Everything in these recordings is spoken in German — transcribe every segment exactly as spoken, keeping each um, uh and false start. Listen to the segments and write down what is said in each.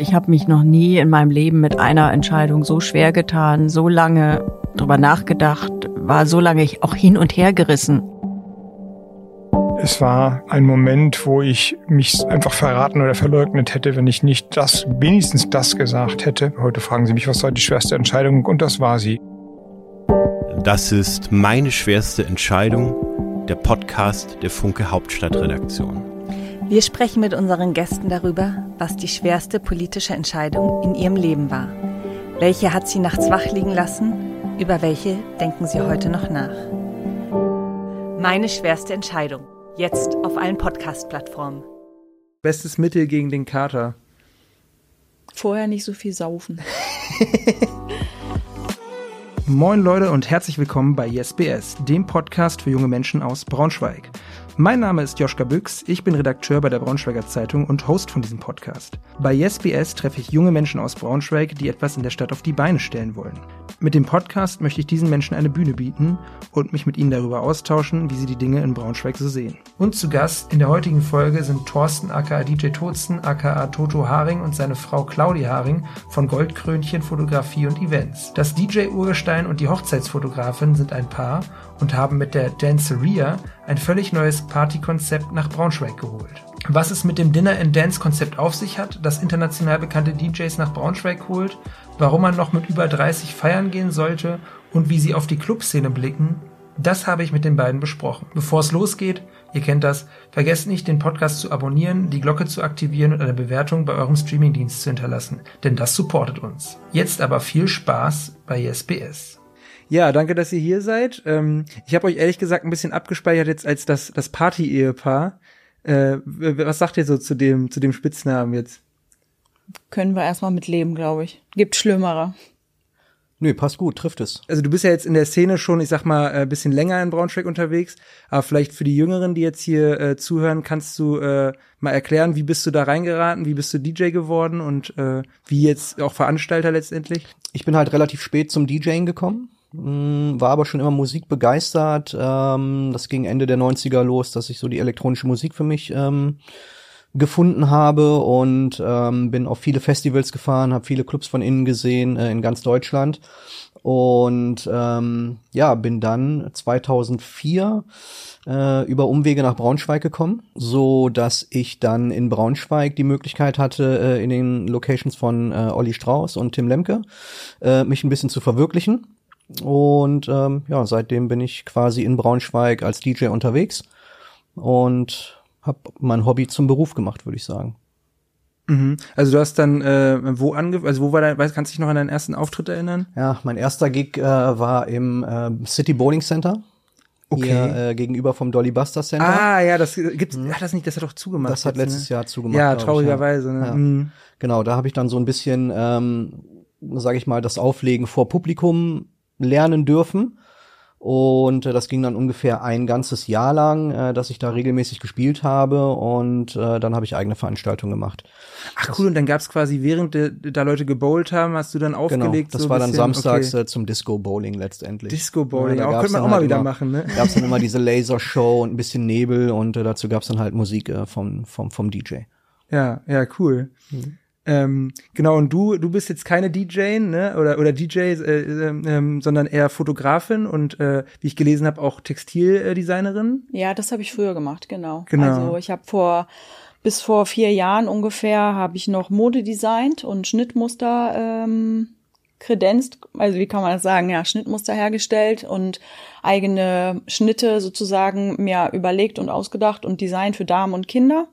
ich habe mich noch nie in meinem Leben mit einer Entscheidung so schwer getan, so lange drüber nachgedacht, war so lange auch hin und her gerissen. Es war ein Moment, wo ich mich einfach verraten oder verleugnet hätte, wenn ich nicht das, wenigstens das gesagt hätte. Heute fragen Sie mich, was war die schwerste Entscheidung? Und das war sie. Das ist meine schwerste Entscheidung, der Podcast der Funke Hauptstadtredaktion. Wir sprechen mit unseren Gästen darüber, was die schwerste politische Entscheidung in ihrem Leben war. Welche hat sie nachts wach liegen lassen? Über welche denken sie heute noch nach? Meine schwerste Entscheidung. Jetzt auf allen Podcast-Plattformen. Bestes Mittel gegen den Kater. Vorher nicht so viel saufen. Moin Leute und herzlich willkommen bei Yes B S, dem Podcast für junge Menschen aus Braunschweig. Mein Name ist Joschka Büchs, ich bin Redakteur bei der Braunschweiger Zeitung und Host von diesem Podcast. Bei Yes B S treffe ich junge Menschen aus Braunschweig, die etwas in der Stadt auf die Beine stellen wollen. Mit dem Podcast möchte ich diesen Menschen eine Bühne bieten und mich mit ihnen darüber austauschen, wie sie die Dinge in Braunschweig so sehen. Und zu Gast in der heutigen Folge sind Thorsten aka D J Tozen aka Toto Haring und seine Frau Claudi Haring von Goldkrönchen Fotografie und Events. Das D J-Urgestein und die Hochzeitsfotografin sind ein Paar und haben mit der Danceria ein völlig neues Partykonzept nach Braunschweig geholt. Was es mit dem Dinner-and-Dance-Konzept auf sich hat, das international bekannte D Js nach Braunschweig holt, warum man noch mit über dreißig feiern gehen sollte und wie sie auf die Clubszene blicken, das habe ich mit den beiden besprochen. Bevor es losgeht, ihr kennt das, vergesst nicht, den Podcast zu abonnieren, die Glocke zu aktivieren und eine Bewertung bei eurem Streamingdienst zu hinterlassen, denn das supportet uns. Jetzt aber viel Spaß bei Yes B S. Ja, danke, dass ihr hier seid. Ähm, ich habe euch ehrlich gesagt ein bisschen abgespeichert jetzt als das, das Party-Ehepaar. Äh, was sagt ihr so zu dem, zu dem Spitznamen jetzt? Können wir erstmal mit leben, glaube ich. Gibt Schlimmere. Nö, passt gut, trifft es. Also du bist ja jetzt in der Szene schon, ich sag mal, ein bisschen länger in Braunschweig unterwegs, aber vielleicht für die Jüngeren, die jetzt hier äh, zuhören, kannst du äh, mal erklären, wie bist du da reingeraten, wie bist du D J geworden und äh, wie jetzt auch Veranstalter letztendlich? Ich bin halt relativ spät zum DJing gekommen. War aber schon immer Musik begeistert. Ähm, das ging Ende der neunziger los, dass ich so die elektronische Musik für mich ähm, gefunden habe und ähm, bin auf viele Festivals gefahren, habe viele Clubs von innen gesehen äh, in ganz Deutschland und ähm, ja, bin dann zweitausendvier äh, über Umwege nach Braunschweig gekommen, so dass ich dann in Braunschweig die Möglichkeit hatte, äh, in den Locations von äh, Olli Strauß und Tim Lemke äh, mich ein bisschen zu verwirklichen. Und ähm, ja, seitdem bin ich quasi in Braunschweig als D J unterwegs und habe mein Hobby zum Beruf gemacht, würde ich sagen. Mhm. Also du hast dann äh, wo ange, also wo war dein, weißt, kannst du dich noch an deinen ersten Auftritt erinnern? Ja, mein erster Gig äh, war im äh, City Bowling Center. Okay. Hier, äh, gegenüber vom Dolly Buster Center. Ah, ja, das gibt's. Mhm. Ach, das nicht, das hat doch zugemacht. Das hat jetzt, letztes ne? Jahr zugemacht. Ja, traurigerweise. Ich, ja. Ne? Ja. Mhm. Genau, da habe ich dann so ein bisschen, ähm, sage ich mal, das Auflegen vor Publikum lernen dürfen. Und äh, das ging dann ungefähr ein ganzes Jahr lang, äh, dass ich da regelmäßig gespielt habe und äh, dann habe ich eigene Veranstaltungen gemacht. Ach das, cool, und dann gab's quasi, während de, da Leute gebowlt haben, hast du dann aufgelegt? Genau, das so war dann bisschen, samstags okay. äh, zum Disco-Bowling letztendlich. Disco-Bowling, ja, auch können wir auch mal halt wieder immer, machen, ne? Gab's dann immer diese Lasershow und ein bisschen Nebel und äh, dazu gab's dann halt Musik äh, vom, vom, vom D J. Ja, ja, cool. Mhm. Ähm, genau, und du, du bist jetzt keine D J, ne, oder, oder D J, äh, ähm, sondern eher Fotografin und, äh, wie ich gelesen habe, auch Textildesignerin. Ja, das habe ich früher gemacht, genau. Genau. Also ich habe vor, bis vor vier Jahren ungefähr, habe ich noch Mode designt und Schnittmuster ähm, kredenzt, also wie kann man das sagen, ja, Schnittmuster hergestellt und eigene Schnitte sozusagen mir überlegt und ausgedacht und designt für Damen und Kinder.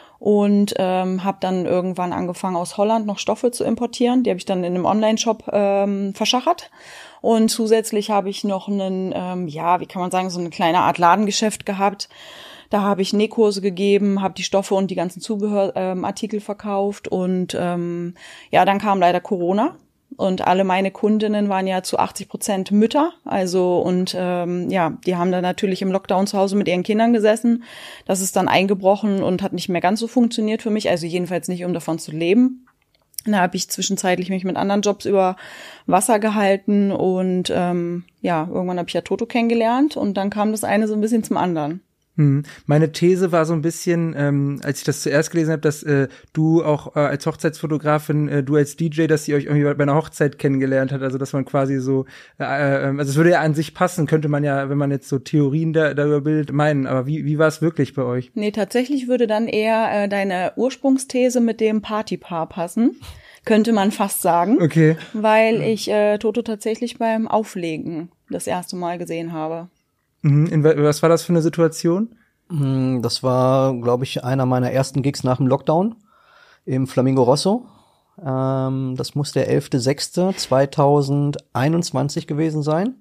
Und ähm, habe dann irgendwann angefangen, aus Holland noch Stoffe zu importieren. Die habe ich dann in einem Online-Shop ähm, verschachert. Und zusätzlich habe ich noch einen, ähm, ja, wie kann man sagen, so eine kleine Art Ladengeschäft gehabt. Da habe ich Nähkurse gegeben, habe die Stoffe und die ganzen Zubehörartikel ähm, verkauft. Und ähm, ja, dann kam leider Corona. Und alle meine Kundinnen waren ja zu achtzig Prozent Mütter, also und ähm, ja, die haben dann natürlich im Lockdown zu Hause mit ihren Kindern gesessen. Das ist dann eingebrochen und hat nicht mehr ganz so funktioniert für mich, also jedenfalls nicht, um davon zu leben. Da habe ich zwischenzeitlich mich mit anderen Jobs über Wasser gehalten und ähm, ja, irgendwann habe ich ja Toto kennengelernt und dann kam das eine so ein bisschen zum anderen. Hm. Meine These war so ein bisschen, ähm, als ich das zuerst gelesen habe, dass äh, du auch äh, als Hochzeitsfotografin, äh, du als D J, dass sie euch irgendwie bei einer Hochzeit kennengelernt hat, also dass man quasi so, äh, äh, also es würde ja an sich passen, könnte man ja, wenn man jetzt so Theorien da, darüber bildet, meinen, aber wie, wie war es wirklich bei euch? Nee, tatsächlich würde dann eher äh, deine Ursprungsthese mit dem Partypaar passen, könnte man fast sagen, okay, weil ich äh, Toto tatsächlich beim Auflegen das erste Mal gesehen habe. Mhm. In, was war das für eine Situation? Das war, glaube ich, einer meiner ersten Gigs nach dem Lockdown im Flamingo Rosso. Ähm, das muss der elfter sechster zweitausendeinundzwanzig gewesen sein.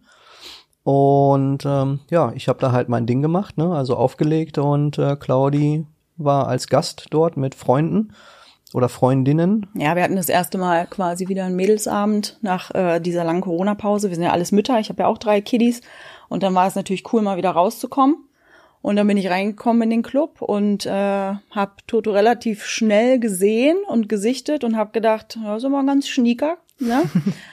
Und ähm, ja, ich habe da halt mein Ding gemacht, ne, also aufgelegt und äh, Claudi war als Gast dort mit Freunden oder Freundinnen. Ja, wir hatten das erste Mal quasi wieder einen Mädelsabend nach äh, dieser langen Corona-Pause. Wir sind ja alles Mütter, ich habe ja auch drei Kiddies. Und dann war es natürlich cool, mal wieder rauszukommen. Und dann bin ich reingekommen in den Club und äh, habe Toto relativ schnell gesehen und gesichtet und habe gedacht, ja, ist aber ganz schnieker, ne?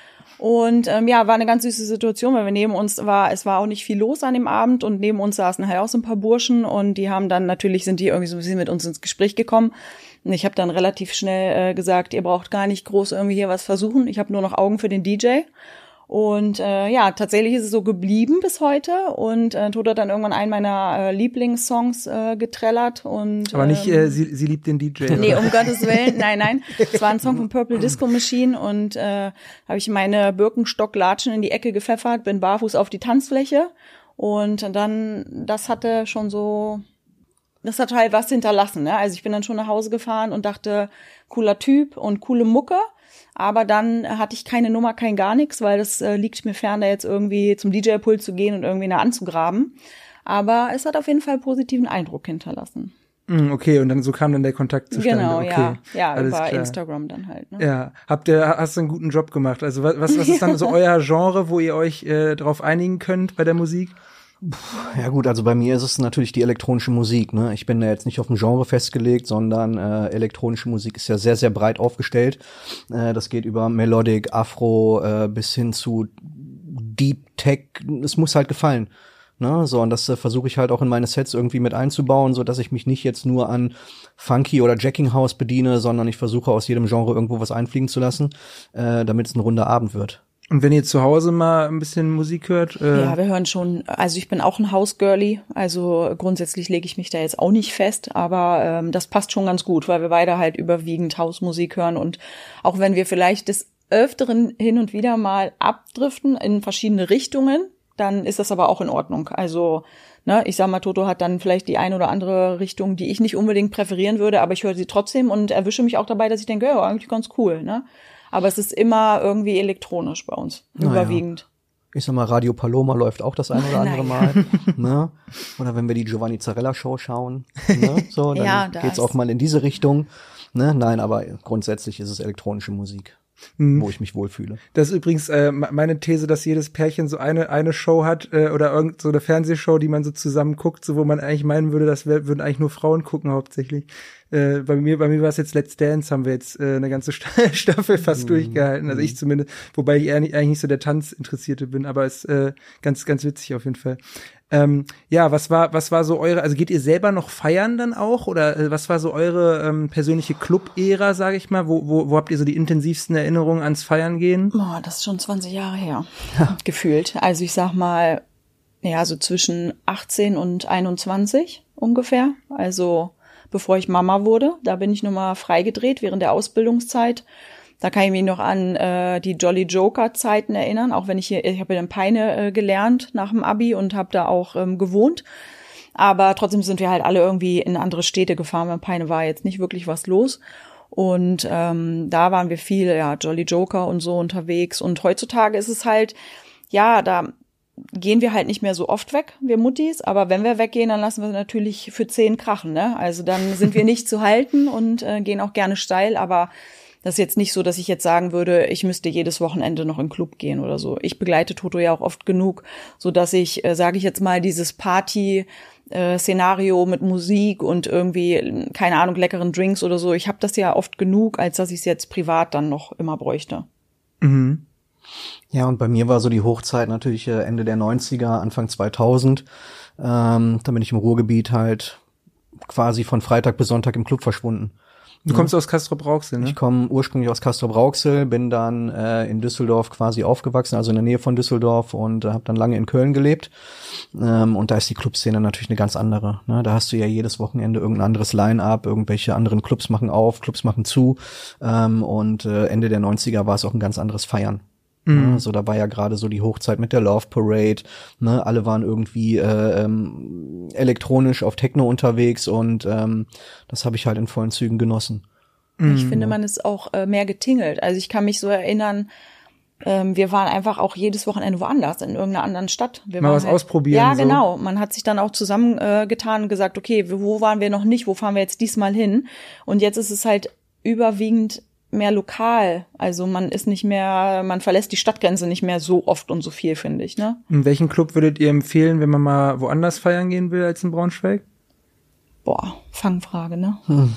Und ähm, ja, war eine ganz süße Situation, weil wir neben uns war, es war auch nicht viel los an dem Abend und neben uns saßen halt auch so ein paar Burschen und die haben dann, natürlich sind die irgendwie so ein bisschen mit uns ins Gespräch gekommen. Und ich habe dann relativ schnell äh, gesagt, ihr braucht gar nicht groß irgendwie hier was versuchen, ich habe nur noch Augen für den D J. Und äh, ja, tatsächlich ist es so geblieben bis heute und äh, Toto hat dann irgendwann einen meiner äh, Lieblingssongs äh, getrellert und aber nicht, ähm, äh, sie, sie liebt den D J. Nee, um Gottes Willen, nein, nein. Es war ein Song von Purple Disco Machine und äh, habe ich meine Birkenstock-Latschen in die Ecke gepfeffert, bin barfuß auf die Tanzfläche und dann, das hatte schon so, das hat halt was hinterlassen, ne? Also ich bin dann schon nach Hause gefahren und dachte, cooler Typ und coole Mucke. Aber dann hatte ich keine Nummer, kein gar nichts, weil das äh, liegt mir fern, da jetzt irgendwie zum D J-Pult zu gehen und irgendwie eine anzugraben. Aber es hat auf jeden Fall einen positiven Eindruck hinterlassen. Okay, und dann so kam dann der Kontakt zustande. Genau, okay. ja. Ja, Alles über klar. Instagram dann halt. Ne? Ja, habt ihr, hast du einen guten Job gemacht? Also was, was ist dann so euer Genre, wo ihr euch äh, drauf einigen könnt bei der Musik? Ja gut, also bei mir ist es natürlich die elektronische Musik, ne? Ich bin da jetzt nicht auf ein Genre festgelegt, sondern äh, elektronische Musik ist ja sehr, sehr breit aufgestellt. Äh, das geht über Melodic, Afro äh, bis hin zu Deep Tech. Es muss halt gefallen, ne? So, und das äh, versuche ich halt auch in meine Sets irgendwie mit einzubauen, so dass ich mich nicht jetzt nur an Funky oder Jacking House bediene, sondern ich versuche aus jedem Genre irgendwo was einfliegen zu lassen, äh, damit es ein runder Abend wird. Und wenn ihr zu Hause mal ein bisschen Musik hört? Äh Ja, wir hören schon, also ich bin auch ein House-Girlie, also grundsätzlich lege ich mich da jetzt auch nicht fest, aber ähm, das passt schon ganz gut, weil wir beide halt überwiegend Hausmusik hören und auch wenn wir vielleicht des Öfteren hin und wieder mal abdriften in verschiedene Richtungen, dann ist das aber auch in Ordnung. Also, ne, ich sag mal, Toto hat dann vielleicht die ein oder andere Richtung, die ich nicht unbedingt präferieren würde, aber ich höre sie trotzdem und erwische mich auch dabei, dass ich denke, ja, eigentlich ganz cool, ne? Aber es ist immer irgendwie elektronisch bei uns, naja. überwiegend. Ich sag mal, Radio Paloma läuft auch das ein oder andere Mal. Ne? Oder wenn wir die Giovanni Zarella Show schauen, ne? So, dann ja, geht's auch mal in diese Richtung. Ne? Nein, aber grundsätzlich ist es elektronische Musik, mhm. wo ich mich wohlfühle. Das ist übrigens äh, meine These, dass jedes Pärchen so eine eine Show hat äh, oder irgend so eine Fernsehshow, die man so zusammen guckt, so wo man eigentlich meinen würde, das wär, würden eigentlich nur Frauen gucken hauptsächlich. Äh, bei mir, bei mir war es jetzt Let's Dance, haben wir jetzt äh, eine ganze Staffel fast mhm. durchgehalten. Also ich zumindest, wobei ich eher nicht, eigentlich nicht so der Tanzinteressierte bin, aber es ist äh, ganz, ganz witzig auf jeden Fall. Ähm, ja, was war, was war so eure, also geht ihr selber noch feiern dann auch? Oder äh, was war so eure ähm, persönliche Club-Ära, sage ich mal? Wo, wo, wo habt ihr so die intensivsten Erinnerungen ans Feiern gehen? Boah, das ist schon zwanzig Jahre her, ja. Gefühlt. Also ich sag mal, ja, so zwischen achtzehn und einundzwanzig ungefähr. Also bevor ich Mama wurde, da bin ich nochmal freigedreht während der Ausbildungszeit. Da kann ich mich noch an äh, die Jolly Joker-Zeiten erinnern, auch wenn ich hier, ich habe ja in Peine äh, gelernt nach dem Abi und habe da auch ähm, gewohnt. Aber trotzdem sind wir halt alle irgendwie in andere Städte gefahren, weil in Peine war jetzt nicht wirklich was los. Und ähm, da waren wir viel, ja, Jolly Joker und so unterwegs. Und heutzutage ist es halt, ja, da gehen wir halt nicht mehr so oft weg, wir Muttis, aber wenn wir weggehen, dann lassen wir natürlich für zehn krachen, ne? Also dann sind wir nicht zu halten und äh, gehen auch gerne steil, aber das ist jetzt nicht so, dass ich jetzt sagen würde, ich müsste jedes Wochenende noch in den Club gehen oder so. Ich begleite Toto ja auch oft genug, so dass ich, äh, sage ich jetzt mal, dieses Party-Szenario mit Musik und irgendwie, keine Ahnung, leckeren Drinks oder so, ich habe das ja oft genug, als dass ich es jetzt privat dann noch immer bräuchte. Mhm. Ja, und bei mir war so die Hochzeit natürlich Ende der neunziger, Anfang zweitausend. Ähm, dann bin ich im Ruhrgebiet halt quasi von Freitag bis Sonntag im Club verschwunden. Du kommst aus Castrop-Rauxel, ne? Ich komme ursprünglich aus Castrop-Rauxel, bin dann äh, in Düsseldorf quasi aufgewachsen, also in der Nähe von Düsseldorf und äh, habe dann lange in Köln gelebt. Ähm, und da ist die Clubszene natürlich eine ganz andere. Ne? Da hast du ja jedes Wochenende irgendein anderes Line-Up, irgendwelche anderen Clubs machen auf, Clubs machen zu. Ähm, und äh, Ende der neunziger war es auch ein ganz anderes Feiern. Mhm. Also da war ja gerade so die Hochzeit mit der Love Parade. Ne? Alle waren irgendwie äh, ähm, elektronisch auf Techno unterwegs und ähm, das habe ich halt in vollen Zügen genossen. Ich mhm. finde, man ist auch äh, mehr getingelt. Also ich kann mich so erinnern, ähm, wir waren einfach auch jedes Wochenende woanders, in irgendeiner anderen Stadt. Wir Mal waren was halt, ausprobieren. Ja, so. genau. Man hat sich dann auch zusammengetan äh, getan und gesagt, okay, wo waren wir noch nicht, wo fahren wir jetzt diesmal hin? Und jetzt ist es halt überwiegend mehr lokal. Also man ist nicht mehr, man verlässt die Stadtgrenze nicht mehr so oft und so viel, finde ich, ne? In welchen Club würdet ihr empfehlen, wenn man mal woanders feiern gehen will als in Braunschweig? Boah, Fangfrage, ne? Hm.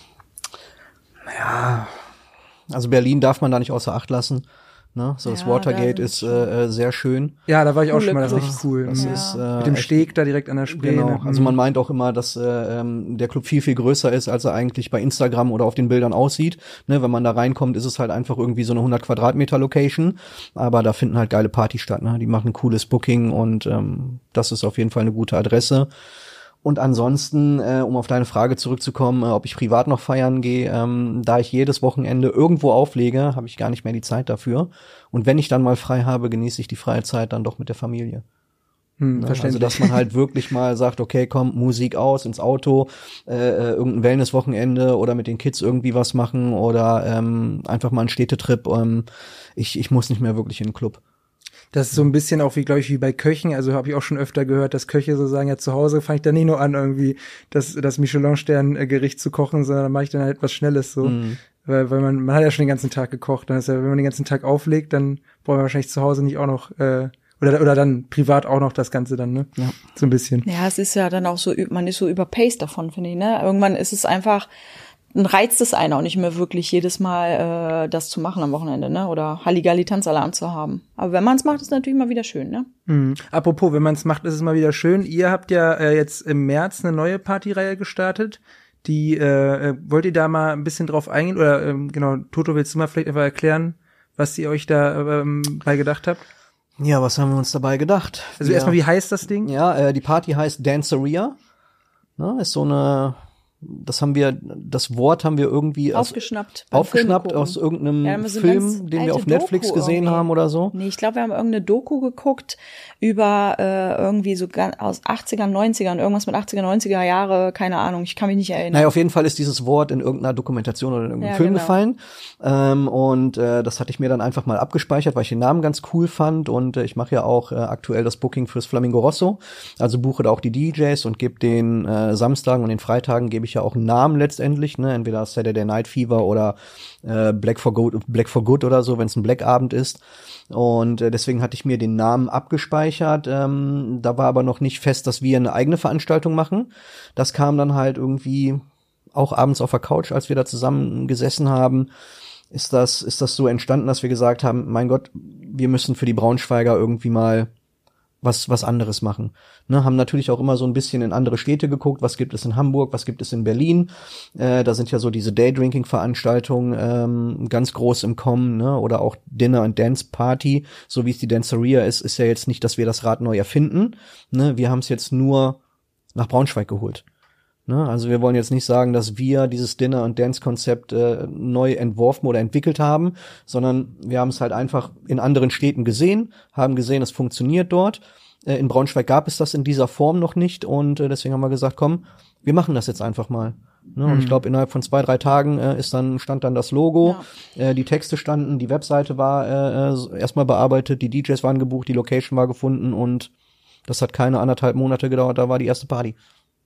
Ja, also Berlin darf man da nicht außer Acht lassen. Ne? So, das Ja, Watergate da ist äh, sehr schön. Ja, da war ich auch Coole schon mal, das ist Clubs. richtig cool. Das Mhm. ist, äh, Mit dem echt- Steg da direkt an der Spree. Genau, ne? also Mhm. man meint auch immer, dass äh, ähm, der Club viel, viel größer ist, als er eigentlich bei Instagram oder auf den Bildern aussieht. Ne, wenn man da reinkommt, ist es halt einfach irgendwie so eine hundert Quadratmeter Location, aber da finden halt geile Partys statt. Ne? Die machen ein cooles Booking und ähm, das ist auf jeden Fall eine gute Adresse. Und ansonsten, äh, um auf deine Frage zurückzukommen, äh, ob ich privat noch feiern gehe, ähm, da ich jedes Wochenende irgendwo auflege, habe ich gar nicht mehr die Zeit dafür. Und wenn ich dann mal frei habe, genieße ich die freie Zeit dann doch mit der Familie. Hm, Ne? Also, verständlich. dass man halt wirklich mal sagt, okay, komm, Musik aus, ins Auto, äh, äh, irgendein Wellness-Wochenende oder mit den Kids irgendwie was machen oder ähm, einfach mal einen Städtetrip. Ähm, ich, ich muss nicht mehr wirklich in den Club. Das ist so ein bisschen auch wie, glaube ich, wie bei Köchen. Also habe ich auch schon öfter gehört, dass Köche so sagen, ja, zu Hause fange ich dann nicht nur an, irgendwie das, das Michelin-Stern-Gericht zu kochen, sondern dann mache ich dann halt was Schnelles so. Mhm. Weil, weil man, man hat ja schon den ganzen Tag gekocht. Dann ist ja, wenn man den ganzen Tag auflegt, dann braucht man wahrscheinlich zu Hause nicht auch noch, äh, oder, oder dann privat auch noch das Ganze dann, ne? Ja. So ein bisschen. Ja, es ist ja dann auch so, man ist so überpaced davon, finde ich, ne? Irgendwann ist es einfach, dann reizt es einen auch nicht mehr wirklich, jedes Mal äh, das zu machen am Wochenende, ne? Oder Halligalli-Tanzalarm zu haben. Aber wenn man es macht, ist es natürlich mal wieder schön, ne? Mhm. Apropos, wenn man es macht, ist es mal wieder schön. Ihr habt ja äh, jetzt im März eine neue Partyreihe gestartet. Die, äh, äh, wollt ihr da mal ein bisschen drauf eingehen? Oder, ähm, genau, Toto, willst du mal vielleicht einfach erklären, was ihr euch da ähm, bei gedacht habt? Ja, was haben wir uns dabei gedacht? Also ja. erstmal, wie heißt das Ding? Ja, äh, die Party heißt Danceria. Ne, ist so eine, das haben wir, das Wort haben wir irgendwie aus, Aufgeschnappt. beim aufgeschnappt Filme aus gucken. irgendeinem Ja, haben wir so eine ganz Film, den wir alte auf Netflix Doku gesehen irgendwie. haben oder so. Nee, ich glaube, wir haben irgendeine Doku geguckt über äh, irgendwie so ganz aus achtzigern, neunzigern, irgendwas mit achtziger, neunziger Jahre, keine Ahnung, ich kann mich nicht erinnern. Naja, auf jeden Fall ist dieses Wort in irgendeiner Dokumentation oder in irgendeinem Ja, Film genau. gefallen. Ähm, und äh, das hatte ich mir dann einfach mal abgespeichert, weil ich den Namen ganz cool fand. Und äh, ich mache ja auch äh, aktuell das Booking fürs Flamingo Rosso. Also buche da auch die D Js und gebe den äh, Samstagen und den Freitagen gebe ich ja auch einen Namen letztendlich. Ne? Entweder Saturday Night Fever oder äh, Black for Good, Black for Good oder so, wenn es ein Black-Abend ist. Und äh, deswegen hatte ich mir den Namen abgespeichert. Ähm, da war aber noch nicht fest, dass wir eine eigene Veranstaltung machen. Das kam dann halt irgendwie auch abends auf der Couch, als wir da zusammen gesessen haben, ist das, ist das so entstanden, dass wir gesagt haben, mein Gott, wir müssen für die Braunschweiger irgendwie mal was, was anderes machen. Ne, haben natürlich auch immer so ein bisschen in andere Städte geguckt, was gibt es in Hamburg, was gibt es in Berlin. Äh, da sind ja so diese Daydrinking-Veranstaltungen ähm, ganz groß im Kommen, ne? Oder auch Dinner- and Dance-Party, so wie es die Danceria ist, ist ja jetzt nicht, dass wir das Rad neu erfinden. Ne? Wir haben es jetzt nur nach Braunschweig geholt. Ne? Also wir wollen jetzt nicht sagen, dass wir dieses Dinner- und Dance-Konzept äh, neu entworfen oder entwickelt haben, sondern wir haben es halt einfach in anderen Städten gesehen, haben gesehen, es funktioniert dort. Äh, in Braunschweig gab es das in dieser Form noch nicht und äh, deswegen haben wir gesagt, komm, wir machen das jetzt einfach mal. Ne? Mhm. Und ich glaube, innerhalb von zwei, drei Tagen äh, ist dann stand dann das Logo, ja. äh, die Texte standen, die Webseite war äh, erstmal bearbeitet, die D Js waren gebucht, die Location war gefunden und das hat keine anderthalb Monate gedauert, da war die erste Party.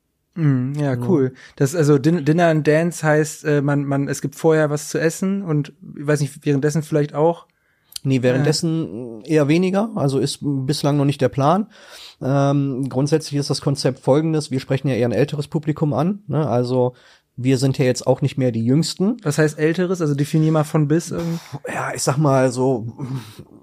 Mm, ja, cool. Das also Din- Dinner and Dance heißt, äh, man man es gibt vorher was zu essen und ich weiß nicht, währenddessen vielleicht auch. Nee, währenddessen äh. eher weniger, also ist bislang noch nicht der Plan. Ähm, grundsätzlich ist das Konzept folgendes, wir sprechen ja eher ein älteres Publikum an, ne? Also wir sind ja jetzt auch nicht mehr die Jüngsten. Was heißt älteres? Also definier mal von bis irgendwie. Ja, ich sag mal so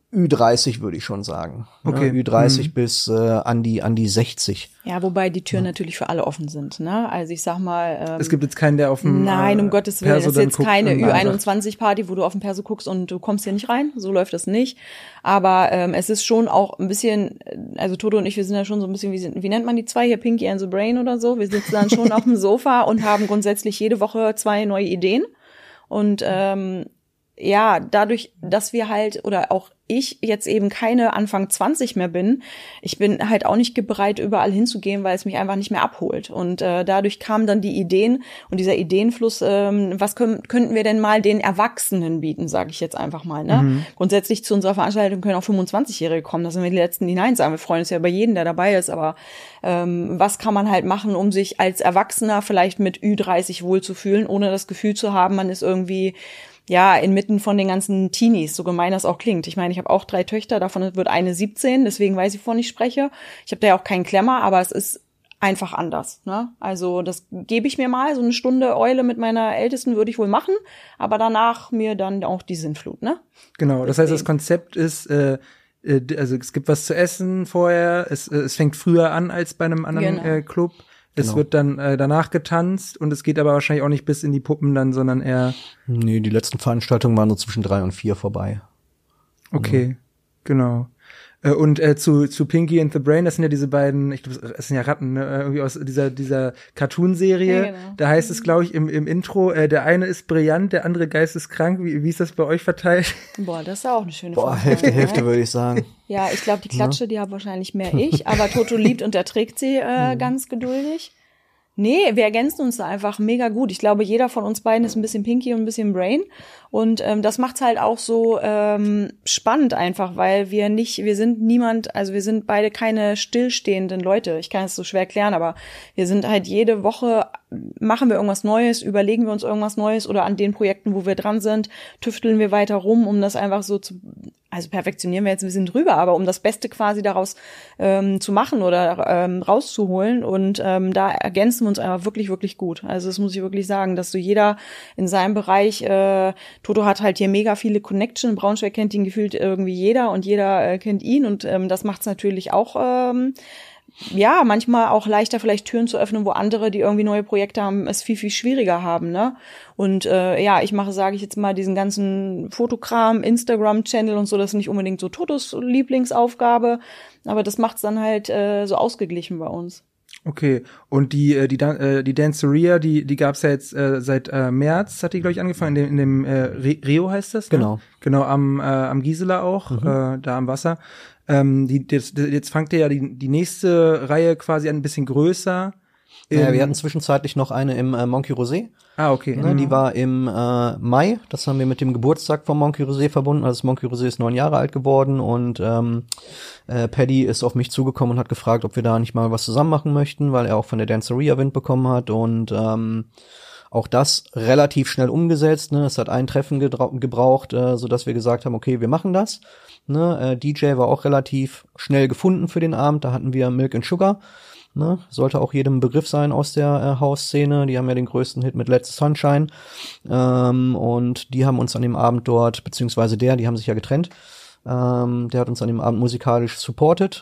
Ü dreißig würde ich schon sagen. Okay. Ne? Ü dreißig mhm. bis äh, an die an die sechzig. Ja, wobei die Türen ja. natürlich für alle offen sind, ne? Also ich sag mal, ähm, es gibt jetzt keinen, der auf dem Nein, um äh, Gottes Willen, es Perso ist jetzt guckt keine und Ü einundzwanzig-Party, wo du auf dem Perso guckst und du kommst hier nicht rein. So läuft das nicht. Aber ähm, es ist schon auch ein bisschen, also Toto und ich, wir sind ja schon so ein bisschen, wie, wie nennt man die zwei hier, Pinky and the Brain oder so. Wir sitzen dann schon auf dem Sofa und haben grundsätzlich jede Woche zwei neue Ideen. Und ähm, ja, dadurch, dass wir halt, oder auch ich jetzt eben keine Anfang zwanzig mehr bin, ich bin halt auch nicht bereit, überall hinzugehen, weil es mich einfach nicht mehr abholt. Und äh, dadurch kamen dann die Ideen und dieser Ideenfluss, ähm, was können, könnten wir denn mal den Erwachsenen bieten, sage ich jetzt einfach mal. Ne? Mhm. Grundsätzlich zu unserer Veranstaltung können auch fünfundzwanzigjährige kommen, da sind wir die Letzten, die Nein sagen. Wir freuen uns ja über jeden, der dabei ist, aber ähm, was kann man halt machen, um sich als Erwachsener vielleicht mit Ü dreißig wohlzufühlen, ohne das Gefühl zu haben, man ist irgendwie ja, inmitten von den ganzen Teenies, so gemein das auch klingt. Ich meine, ich habe auch drei Töchter, davon wird eine siebzehn, deswegen weiß ich, wovon ich spreche. Ich habe da ja auch keinen Klemmer, aber es ist einfach anders, ne? Also das gebe ich mir mal, so eine Stunde Eule mit meiner Ältesten würde ich wohl machen, aber danach mir dann auch die Sinnflut, ne? Genau, das heißt, das Konzept ist, äh, also es gibt was zu essen vorher, es, es fängt früher an als bei einem anderen Genau. äh, Club. Es Genau. wird dann äh, danach getanzt und es geht aber wahrscheinlich auch nicht bis in die Puppen dann, sondern eher. Nee, die letzten Veranstaltungen waren so zwischen drei und vier vorbei. Okay, mhm. genau. Äh, und äh, zu zu Pinky and the Brain, das sind ja diese beiden, ich glaube, es sind ja Ratten, ne? Irgendwie aus dieser dieser Cartoon-Serie. Ja, genau. Da heißt es, glaube ich, im im Intro, äh, der eine ist brillant, der andere geisteskrank. Wie, wie ist das bei euch verteilt? Boah, das ist ja auch eine schöne Boah, Frage. Hälfte, Hälfte würde ich sagen. Ja, ich glaube, die Klatsche, die habe wahrscheinlich mehr ich, aber Toto liebt und erträgt sie äh, ganz geduldig. Nee, wir ergänzen uns da einfach mega gut. Ich glaube, jeder von uns beiden ist ein bisschen Pinky und ein bisschen Brain. Und ähm, das macht's halt auch so ähm, spannend einfach, weil wir nicht, wir sind niemand, also wir sind beide keine stillstehenden Leute. Ich kann es so schwer erklären, aber wir sind halt jede Woche, machen wir irgendwas Neues, überlegen wir uns irgendwas Neues oder an den Projekten, wo wir dran sind, tüfteln wir weiter rum, um das einfach so zu, also perfektionieren wir jetzt ein bisschen drüber, aber um das Beste quasi daraus ähm, zu machen oder ähm, rauszuholen. Und ähm, da ergänzen wir uns einfach wirklich, wirklich gut. Also das muss ich wirklich sagen, dass so jeder in seinem Bereich, äh, Toto hat halt hier mega viele Connections. In Braunschweig kennt ihn gefühlt irgendwie jeder und jeder äh, kennt ihn. Und ähm, das macht es natürlich auch, ähm, ja, manchmal auch leichter, vielleicht Türen zu öffnen, wo andere, die irgendwie neue Projekte haben, es viel, viel schwieriger haben, ne? Und äh, ja, ich mache, sage ich jetzt mal, diesen ganzen Fotokram, Instagram-Channel und so, das ist nicht unbedingt so Totos Lieblingsaufgabe, aber das macht's dann halt äh, so ausgeglichen bei uns. Okay, und die äh, die äh, die Danceria, die die gab's ja jetzt äh, seit äh, März, hat die glaube ich angefangen, in dem, in dem äh, Rio heißt das, ne? Genau. Genau, am äh, am Gisela auch, mhm. äh, da am Wasser. Ähm, die jetzt, jetzt fangt ihr ja die die nächste Reihe quasi an, ein bisschen größer. Ja, wir hatten zwischenzeitlich noch eine im äh, Monkey Rosé. Ah, okay. Ne, mhm. Die war im äh, Mai. Das haben wir mit dem Geburtstag vom Monkey Rosé verbunden. Also das Monkey Rosé ist neun Jahre alt geworden und ähm, äh, Paddy ist auf mich zugekommen und hat gefragt, ob wir da nicht mal was zusammen machen möchten, weil er auch von der Danceria Wind bekommen hat und ähm, auch das relativ schnell umgesetzt. Ne? Es hat ein Treffen gebraucht, äh, so dass wir gesagt haben, okay, wir machen das. Ne? Äh, D J war auch relativ schnell gefunden für den Abend. Da hatten wir Milk and Sugar. Ne, sollte auch jedem Begriff sein aus der äh, Hausszene. Die haben ja den größten Hit mit Let's Sunshine. Ähm, und die haben uns an dem Abend dort, beziehungsweise der, die haben sich ja getrennt, ähm, der hat uns an dem Abend musikalisch supported.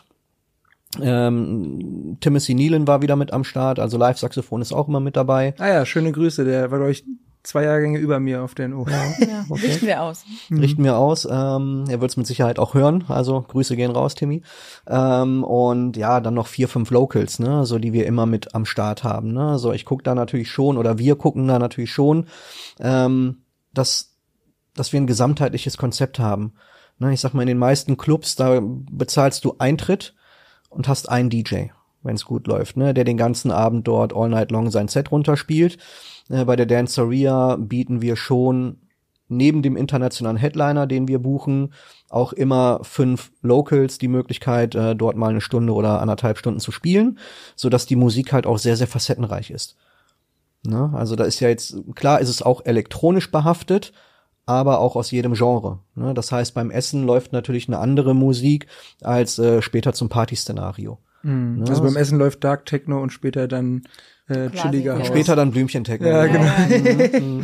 Ähm, Timothy Nealon war wieder mit am Start, also Live-Saxophon ist auch immer mit dabei. Ah ja, schöne Grüße, der war, glaube ich, zwei Jahrgänge über mir auf den Ohren. Ja, ja okay. Richten wir aus. Mhm. Richten wir aus. Ähm, er wird es mit Sicherheit auch hören. Also Grüße gehen raus, Timmy. Ähm, und ja, dann noch vier, fünf Locals, ne, so die wir immer mit am Start haben. Ne, so ich gucke da natürlich schon oder wir gucken da natürlich schon, ähm, dass dass wir ein gesamtheitliches Konzept haben. Ne, ich sag mal in den meisten Clubs da bezahlst du Eintritt und hast einen D J, wenn es gut läuft, ne, der den ganzen Abend dort all night long sein Set runterspielt. Bei der Danceria bieten wir schon neben dem internationalen Headliner, den wir buchen, auch immer fünf Locals die Möglichkeit, äh, dort mal eine Stunde oder anderthalb Stunden zu spielen, so dass die Musik halt auch sehr, sehr facettenreich ist. Ne? Also da ist ja jetzt, klar ist es auch elektronisch behaftet, aber auch aus jedem Genre. Ne? Das heißt, beim Essen läuft natürlich eine andere Musik als äh, später zum Partyszenario. Mhm. Also beim Essen läuft Dark Techno und später dann äh, chilliger Haus. Später dann Blümchentechno. Ja, genau. Mhm.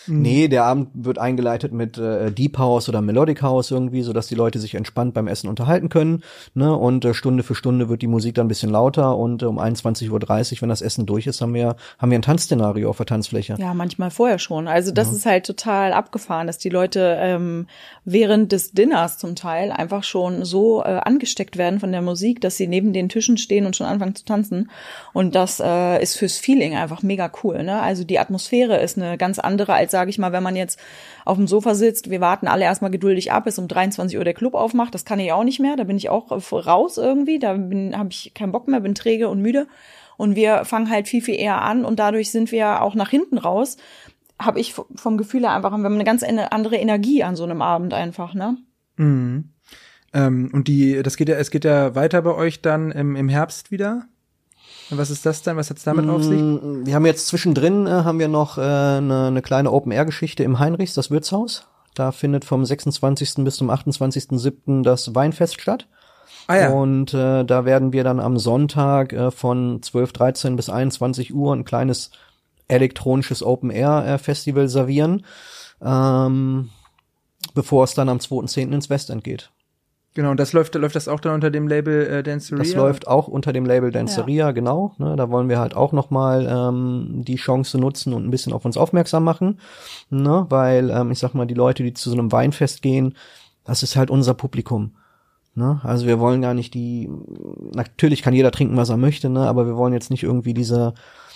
Nee, der Abend wird eingeleitet mit äh, Deep House oder Melodic House irgendwie, sodass die Leute sich entspannt beim Essen unterhalten können, ne? Und äh, Stunde für Stunde wird die Musik dann ein bisschen lauter und äh, um einundzwanzig Uhr dreißig, wenn das Essen durch ist, haben wir haben wir ein Tanzszenario auf der Tanzfläche. Ja, manchmal vorher schon. Also das ja. ist halt total abgefahren, dass die Leute ähm, während des Dinners zum Teil einfach schon so äh, angesteckt werden von der Musik, dass sie neben den Tischen stehen und schon anfangen zu tanzen. Und das äh, ist fürs Feeling einfach mega cool, ne? Also die Atmosphäre ist eine ganz andere als, sage ich mal, wenn man jetzt auf dem Sofa sitzt, wir warten alle erstmal geduldig ab, bis um dreiundzwanzig Uhr der Club aufmacht, das kann ich auch nicht mehr, da bin ich auch raus irgendwie, da habe ich keinen Bock mehr, bin träge und müde und wir fangen halt viel, viel eher an und dadurch sind wir auch nach hinten raus, habe ich vom Gefühl her einfach, wir haben eine ganz andere Energie an so einem Abend einfach, ne? Mhm. Ähm, und die, das geht ja, es geht ja weiter bei euch dann im, im Herbst wieder? Was ist das dann? Was hat's damit auf sich? Wir haben jetzt zwischendrin, äh, haben wir noch äh, eine, eine kleine Open-Air-Geschichte im Heinrichs, das Wirtshaus. Da findet vom sechsundzwanzigsten bis zum achtundzwanzigsten siebten das Weinfest statt. Ah ja. Und äh, da werden wir dann am Sonntag äh, von zwölf, dreizehn bis einundzwanzig Uhr ein kleines elektronisches Open-Air-Festival servieren, ähm, bevor es dann am zweiten zehnten ins Westend geht. Genau, und das läuft, läuft das auch dann unter dem Label äh, Danceria? Das läuft auch unter dem Label Danceria, ja. Genau. Ne, da wollen wir halt auch nochmal ähm, die Chance nutzen und ein bisschen auf uns aufmerksam machen. Ne, weil, ähm, ich sag mal, die Leute, die zu so einem Weinfest gehen, das ist halt unser Publikum. Ne? Also wir wollen gar nicht die, natürlich kann jeder trinken, was er möchte, ne, aber wir wollen jetzt nicht irgendwie diese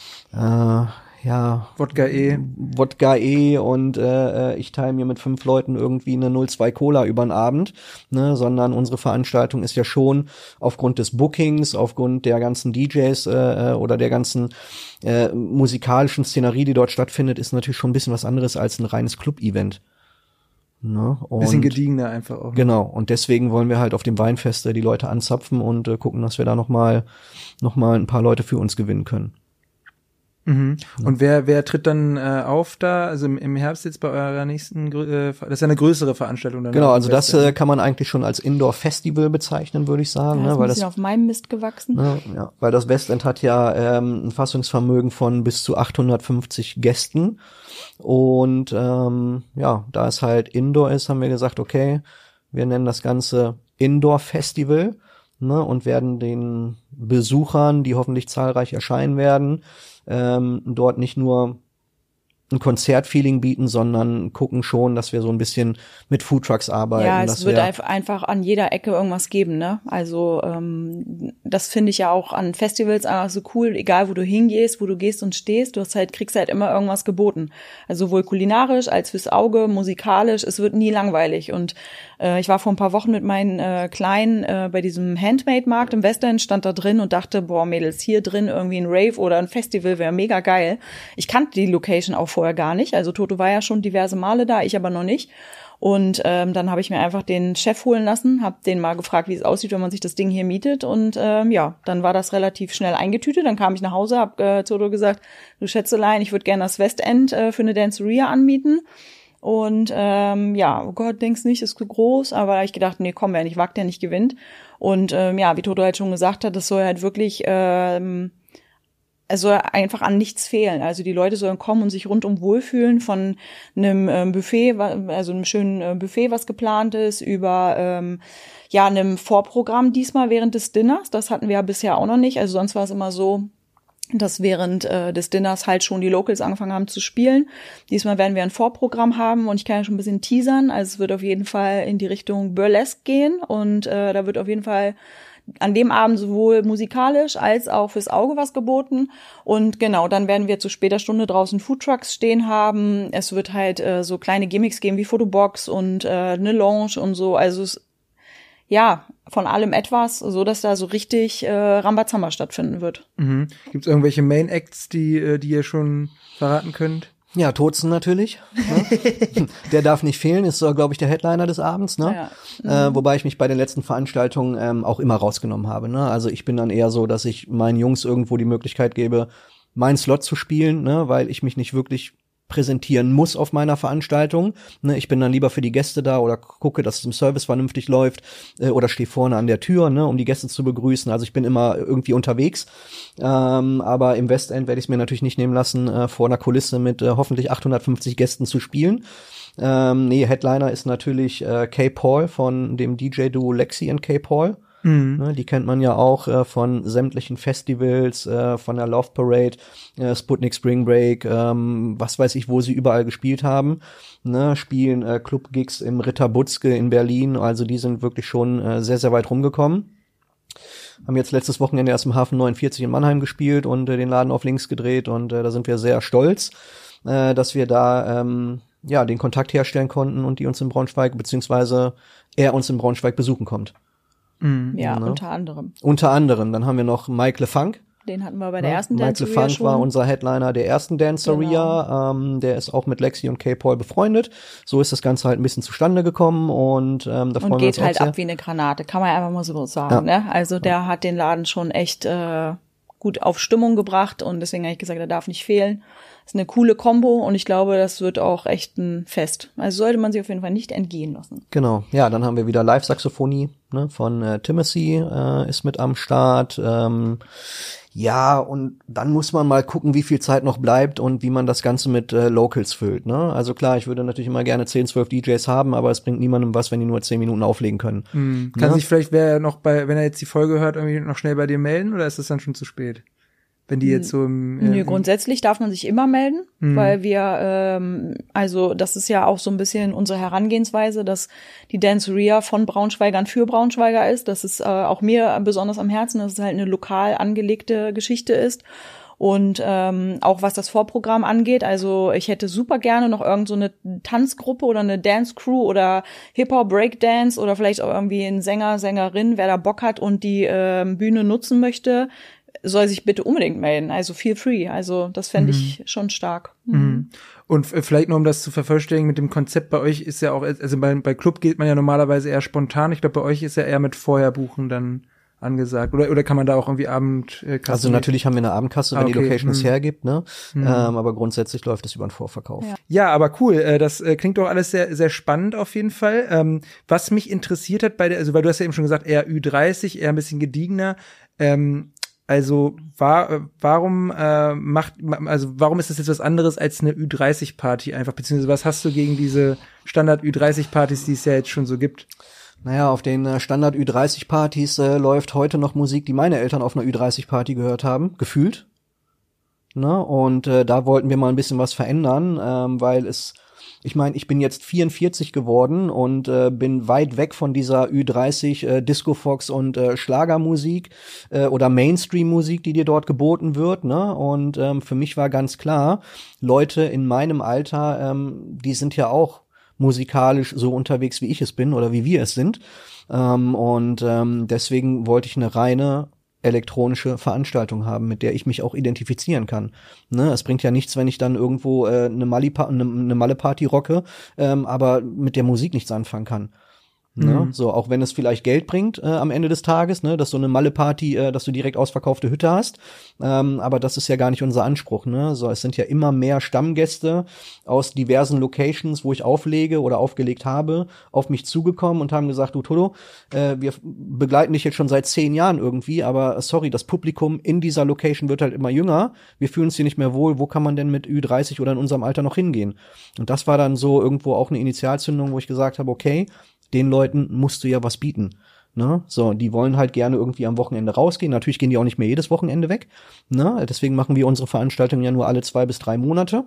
äh, ja, Wodka E. Wodka E und äh, ich teile mir mit fünf Leuten irgendwie eine null Komma zwei Cola über den Abend, ne, sondern unsere Veranstaltung ist ja schon aufgrund des Bookings, aufgrund der ganzen D Js äh, oder der ganzen äh, musikalischen Szenerie, die dort stattfindet, ist natürlich schon ein bisschen was anderes als ein reines Club-Event. Ne? Und bisschen gediegener einfach auch. Genau, und deswegen wollen wir halt auf dem Weinfest äh, die Leute anzapfen und äh, gucken, dass wir da nochmal noch mal ein paar Leute für uns gewinnen können. Mhm. Und wer wer tritt dann äh, auf da, also im, im Herbst jetzt bei eurer nächsten, äh, das ist ja eine größere Veranstaltung dann. Genau, also das äh, kann man eigentlich schon als Indoor-Festival bezeichnen, würde ich sagen. Ja, das ne, weil ist ein bisschen das auf meinem Mist gewachsen. Ne, ja, weil das Westend hat ja ähm, ein Fassungsvermögen von bis zu achthundertfünfzig Gästen und ähm, ja, da es halt Indoor ist, haben wir gesagt, okay, wir nennen das Ganze Indoor-Festival, ne, und werden den Besuchern, die hoffentlich zahlreich erscheinen werden, ähm, dort nicht nur ein Konzertfeeling bieten, sondern gucken schon, dass wir so ein bisschen mit Foodtrucks arbeiten. Ja, es dass wird wir einfach an jeder Ecke irgendwas geben, ne? Also ähm, das finde ich ja auch an Festivals einfach so cool, egal wo du hingehst, wo du gehst und stehst, du hast halt, kriegst halt immer irgendwas geboten. Also sowohl kulinarisch als fürs Auge, musikalisch, es wird nie langweilig. Und äh, ich war vor ein paar Wochen mit meinen äh, Kleinen äh, bei diesem Handmade-Markt im Westend, stand da drin und dachte, boah Mädels, hier drin irgendwie ein Rave oder ein Festival wäre mega geil. Ich kannte die Location auch vorher gar nicht. Also Toto war ja schon diverse Male da, ich aber noch nicht. Und ähm, dann habe ich mir einfach den Chef holen lassen, habe den mal gefragt, wie es aussieht, wenn man sich das Ding hier mietet. Und ähm, ja, dann war das relativ schnell eingetütet. Dann kam ich nach Hause, habe äh, Toto gesagt, du Schätzelein, ich würde gerne das Westend äh, für eine Danceria anmieten. Und ähm, ja, oh Gott, denkst nicht, ist zu groß. Aber da habe ich gedacht, nee, komm, wer nicht wagt, der nicht gewinnt. Und ähm, ja, wie Toto halt schon gesagt hat, das soll halt wirklich ähm, es soll einfach an nichts fehlen. Also die Leute sollen kommen und sich rundum wohlfühlen, von einem ähm, Buffet, also einem schönen äh, Buffet, was geplant ist, über ähm, ja einem Vorprogramm diesmal während des Dinners. Das hatten wir ja bisher auch noch nicht. Also sonst war es immer so, dass während äh, des Dinners halt schon die Locals angefangen haben zu spielen. Diesmal werden wir ein Vorprogramm haben und ich kann ja schon ein bisschen teasern. Also es wird auf jeden Fall in die Richtung Burlesque gehen und äh, da wird auf jeden Fall an dem Abend sowohl musikalisch als auch fürs Auge was geboten. Und genau, dann werden wir zu später Stunde draußen Foodtrucks stehen haben. Es wird halt äh, so kleine Gimmicks geben wie Fotobox und äh, eine Lounge und so. Also es, ja, von allem etwas, so dass da so richtig äh, Rambazamba stattfinden wird. Mhm. Gibt es irgendwelche Main Acts, die, äh, die ihr schon verraten könnt? Ja, Tozen natürlich. Ne? Der darf nicht fehlen, ist so, glaube ich, der Headliner des Abends. Ne? Ja, ja. Mhm. Äh, wobei ich mich bei den letzten Veranstaltungen ähm, auch immer rausgenommen habe. Ne? Also ich bin dann eher so, dass ich meinen Jungs irgendwo die Möglichkeit gebe, meinen Slot zu spielen, ne? Weil ich mich nicht wirklich präsentieren muss auf meiner Veranstaltung. Ne, ich bin dann lieber für die Gäste da oder gucke, dass es im Service vernünftig läuft äh, oder stehe vorne an der Tür, ne, um die Gäste zu begrüßen. Also ich bin immer irgendwie unterwegs. Ähm, aber im Westend werde ich es mir natürlich nicht nehmen lassen, äh, vor einer Kulisse mit äh, hoffentlich achthundertfünfzig Gästen zu spielen. Ähm, nee, Headliner ist natürlich äh, K-Paul von dem D J-Duo Lexi und K-Paul. Mhm. Ne, die kennt man ja auch äh, von sämtlichen Festivals, äh, von der Love Parade, äh, Sputnik Spring Break, ähm, was weiß ich, wo sie überall gespielt haben. Ne, spielen äh, Club-Gigs im Ritter Butzke in Berlin, also die sind wirklich schon äh, sehr, sehr weit rumgekommen. Haben jetzt letztes Wochenende erst im Hafen neunundvierzig in Mannheim gespielt und äh, den Laden auf links gedreht und äh, da sind wir sehr stolz, äh, dass wir da ähm, ja den Kontakt herstellen konnten und die uns in Braunschweig, beziehungsweise er uns in Braunschweig besuchen kommt. Mhm. Ja, ne? unter anderem. Unter anderem. Dann haben wir noch Mike LeFunk. Den hatten wir bei der ersten Mike Danceria LeFunk schon. war unser Headliner der ersten Danceria. Genau. Ähm, der ist auch mit Lexi und K-Paul befreundet. So ist das Ganze halt ein bisschen zustande gekommen und ähm, da freuen und wir uns geht halt auch sehr. ab wie eine Granate, kann man einfach mal so sagen. Ja. Ne? Also der hat den Laden schon echt äh, gut auf Stimmung gebracht und deswegen habe ich gesagt, er darf nicht fehlen. Ist eine coole Kombo und ich glaube, das wird auch echt ein Fest. Also sollte man sich auf jeden Fall nicht entgehen lassen. Genau, ja, dann haben wir wieder Live-Saxophonie, ne, von äh, Timothy äh, ist mit am Start. Ähm, ja, und dann muss man mal gucken, wie viel Zeit noch bleibt und wie man das Ganze mit äh, Locals füllt. Ne? Also klar, ich würde natürlich immer gerne zehn, zwölf D Js haben, aber es bringt niemandem was, wenn die nur zehn Minuten auflegen können. Mhm. Kann ne? sich vielleicht, wer noch bei, wenn er jetzt die Folge hört, irgendwie noch schnell bei dir melden oder ist das dann schon zu spät? Wenn die jetzt so im, äh, Nö, grundsätzlich darf man sich immer melden, mhm. weil wir, ähm, also das ist ja auch so ein bisschen unsere Herangehensweise, dass die Danceria von Braunschweigern für Braunschweiger ist. Das ist äh, auch mir besonders am Herzen, dass es halt eine lokal angelegte Geschichte ist. Und ähm, auch was das Vorprogramm angeht, also ich hätte super gerne noch irgend so eine Tanzgruppe oder eine Dance-Crew oder Hip-Hop, Breakdance oder vielleicht auch irgendwie ein Sänger, Sängerin, wer da Bock hat und die ähm, Bühne nutzen möchte, soll sich bitte unbedingt melden. Also feel free. Also das fände ich mhm. schon stark. Mhm. Und vielleicht nur, um das zu vervollständigen mit dem Konzept, bei euch ist ja auch, also bei, bei Club geht man ja normalerweise eher spontan. Ich glaube, bei euch ist ja eher mit Vorherbuchen dann angesagt. Oder oder kann man da auch irgendwie Abendkasse? Also natürlich haben wir eine Abendkasse, wenn ah, okay. die Location es hergibt, ne? Mhm. Ähm, aber grundsätzlich läuft es über einen Vorverkauf. Ja, ja, aber cool. Das klingt doch alles sehr sehr spannend auf jeden Fall. Ähm, was mich interessiert hat bei der, also weil du hast ja eben schon gesagt, eher Ü dreißig, eher ein bisschen gediegener. Ähm, Also war, warum äh, macht, also warum ist das jetzt was anderes als eine Ü dreißig Party einfach, beziehungsweise was hast du gegen diese Standard Ü dreißig Partys, die es ja jetzt schon so gibt? Naja, auf den äh, Standard Ü dreißig Partys äh, läuft heute noch Musik, die meine Eltern auf einer Ü dreißig Party gehört haben, gefühlt. Ne? Und äh, da wollten wir mal ein bisschen was verändern, ähm, weil es Ich meine, ich bin jetzt vierundvierzig geworden und äh, bin weit weg von dieser Ü dreißig äh, Disco Fox und äh, Schlagermusik äh, oder Mainstream-Musik, die dir dort geboten wird, ne? Und ähm, für mich war ganz klar, Leute in meinem Alter, ähm, die sind ja auch musikalisch so unterwegs, wie ich es bin oder wie wir es sind. Ähm, und ähm, deswegen wollte ich eine reine elektronische Veranstaltung haben, mit der ich mich auch identifizieren kann. Ne, es bringt ja nichts, wenn ich dann irgendwo äh, eine Mali-Pa- eine, eine Malle-Party rocke, ähm, aber mit der Musik nichts anfangen kann. Ne? Mhm. So, auch wenn es vielleicht Geld bringt äh, am Ende des Tages, ne, dass so eine Malle-Party, äh, dass du direkt ausverkaufte Hütte hast, ähm, aber das ist ja gar nicht unser Anspruch, ne? So, es sind ja immer mehr Stammgäste aus diversen Locations, wo ich auflege oder aufgelegt habe, auf mich zugekommen und haben gesagt, du Toto, äh, wir begleiten dich jetzt schon seit zehn Jahren irgendwie, aber sorry, das Publikum in dieser Location wird halt immer jünger, wir fühlen uns hier nicht mehr wohl, wo kann man denn mit Ü dreißig oder in unserem Alter noch hingehen? Und das war dann so irgendwo auch eine Initialzündung, wo ich gesagt habe, okay, den Leuten musst du ja was bieten. Ne? So, die wollen halt gerne irgendwie am Wochenende rausgehen. Natürlich gehen die auch nicht mehr jedes Wochenende weg. Ne? Deswegen machen wir unsere Veranstaltungen ja nur alle zwei bis drei Monate.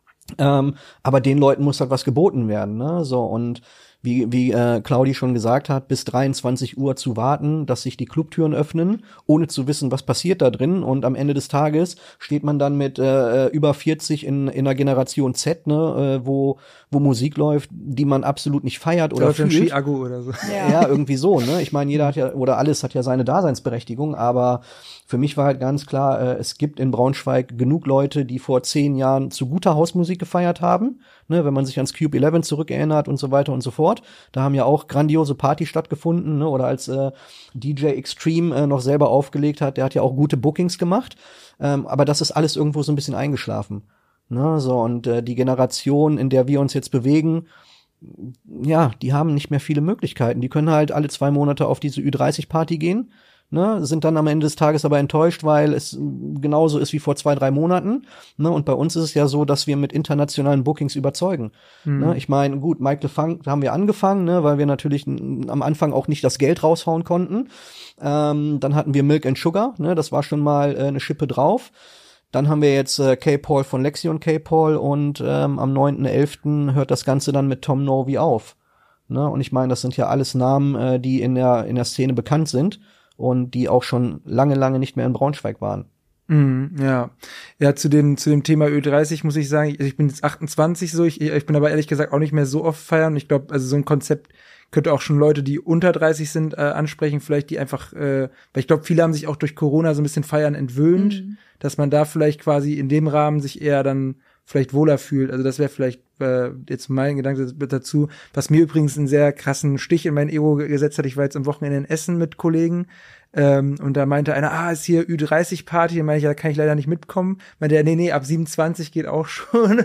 Ähm, aber den Leuten muss halt was geboten werden. Ne? So, und wie wie äh, Claudi schon gesagt hat, bis dreiundzwanzig Uhr zu warten, dass sich die Clubtüren öffnen, ohne zu wissen, was passiert da drin. Und am Ende des Tages steht man dann mit äh, über vierzig in in einer Generation Z, ne, äh, wo wo Musik läuft, die man absolut nicht feiert oder fühlt. Ski-Aggo oder so. Ja. ja, irgendwie so. Ne, ich meine, jeder hat ja oder alles hat ja seine Daseinsberechtigung, aber für mich war halt ganz klar, äh, es gibt in Braunschweig genug Leute, die vor zehn Jahren zu guter Hausmusik gefeiert haben. Ne, wenn man sich ans Cube elf zurückerinnert und so weiter und so fort. Da haben ja auch grandiose Partys stattgefunden, ne, oder als äh, D J Extreme äh, noch selber aufgelegt hat, der hat ja auch gute Bookings gemacht. Ähm, aber das ist alles irgendwo so ein bisschen eingeschlafen. Ne, so, und äh, die Generation, in der wir uns jetzt bewegen, ja, die haben nicht mehr viele Möglichkeiten. Die können halt alle zwei Monate auf diese Ü dreißig Party gehen, ne, sind dann am Ende des Tages aber enttäuscht, weil es genauso ist wie vor zwei, drei Monaten. Ne, und bei uns ist es ja so, dass wir mit internationalen Bookings überzeugen. Mhm. Ne, ich meine, gut, Michael Funk haben wir angefangen, ne, weil wir natürlich n- am Anfang auch nicht das Geld raushauen konnten. Ähm, dann hatten wir Milk and Sugar, ne, das war schon mal äh, eine Schippe drauf. Dann haben wir jetzt äh, K-Paul von Lexion K-Paul und ähm, am neunten elften hört das Ganze dann mit Tom Novy auf. Ne? Und ich meine, das sind ja alles Namen, äh, die in der in der Szene bekannt sind und die auch schon lange, lange nicht mehr in Braunschweig waren. Mm, ja, ja, zu dem zu dem Thema Ü dreißig muss ich sagen, ich, ich bin jetzt achtundzwanzig so, ich, ich bin aber ehrlich gesagt auch nicht mehr so oft feiern. Ich glaube, also so ein Konzept könnte auch schon Leute, die unter dreißig sind, äh, ansprechen, vielleicht die einfach, äh, weil ich glaube, viele haben sich auch durch Corona so ein bisschen Feiern entwöhnt, mhm. dass man da vielleicht quasi in dem Rahmen sich eher dann vielleicht wohler fühlt. Also das wäre vielleicht äh, jetzt mein Gedanke dazu, was mir übrigens einen sehr krassen Stich in mein Ego gesetzt hat. Ich war jetzt am Wochenende in Essen mit Kollegen ähm, und da meinte einer, ah, ist hier Ü dreißig Party, da meinte ich, ja, da kann ich leider nicht mitkommen. Meinte er, nee, nee, ab siebenundzwanzig geht auch schon.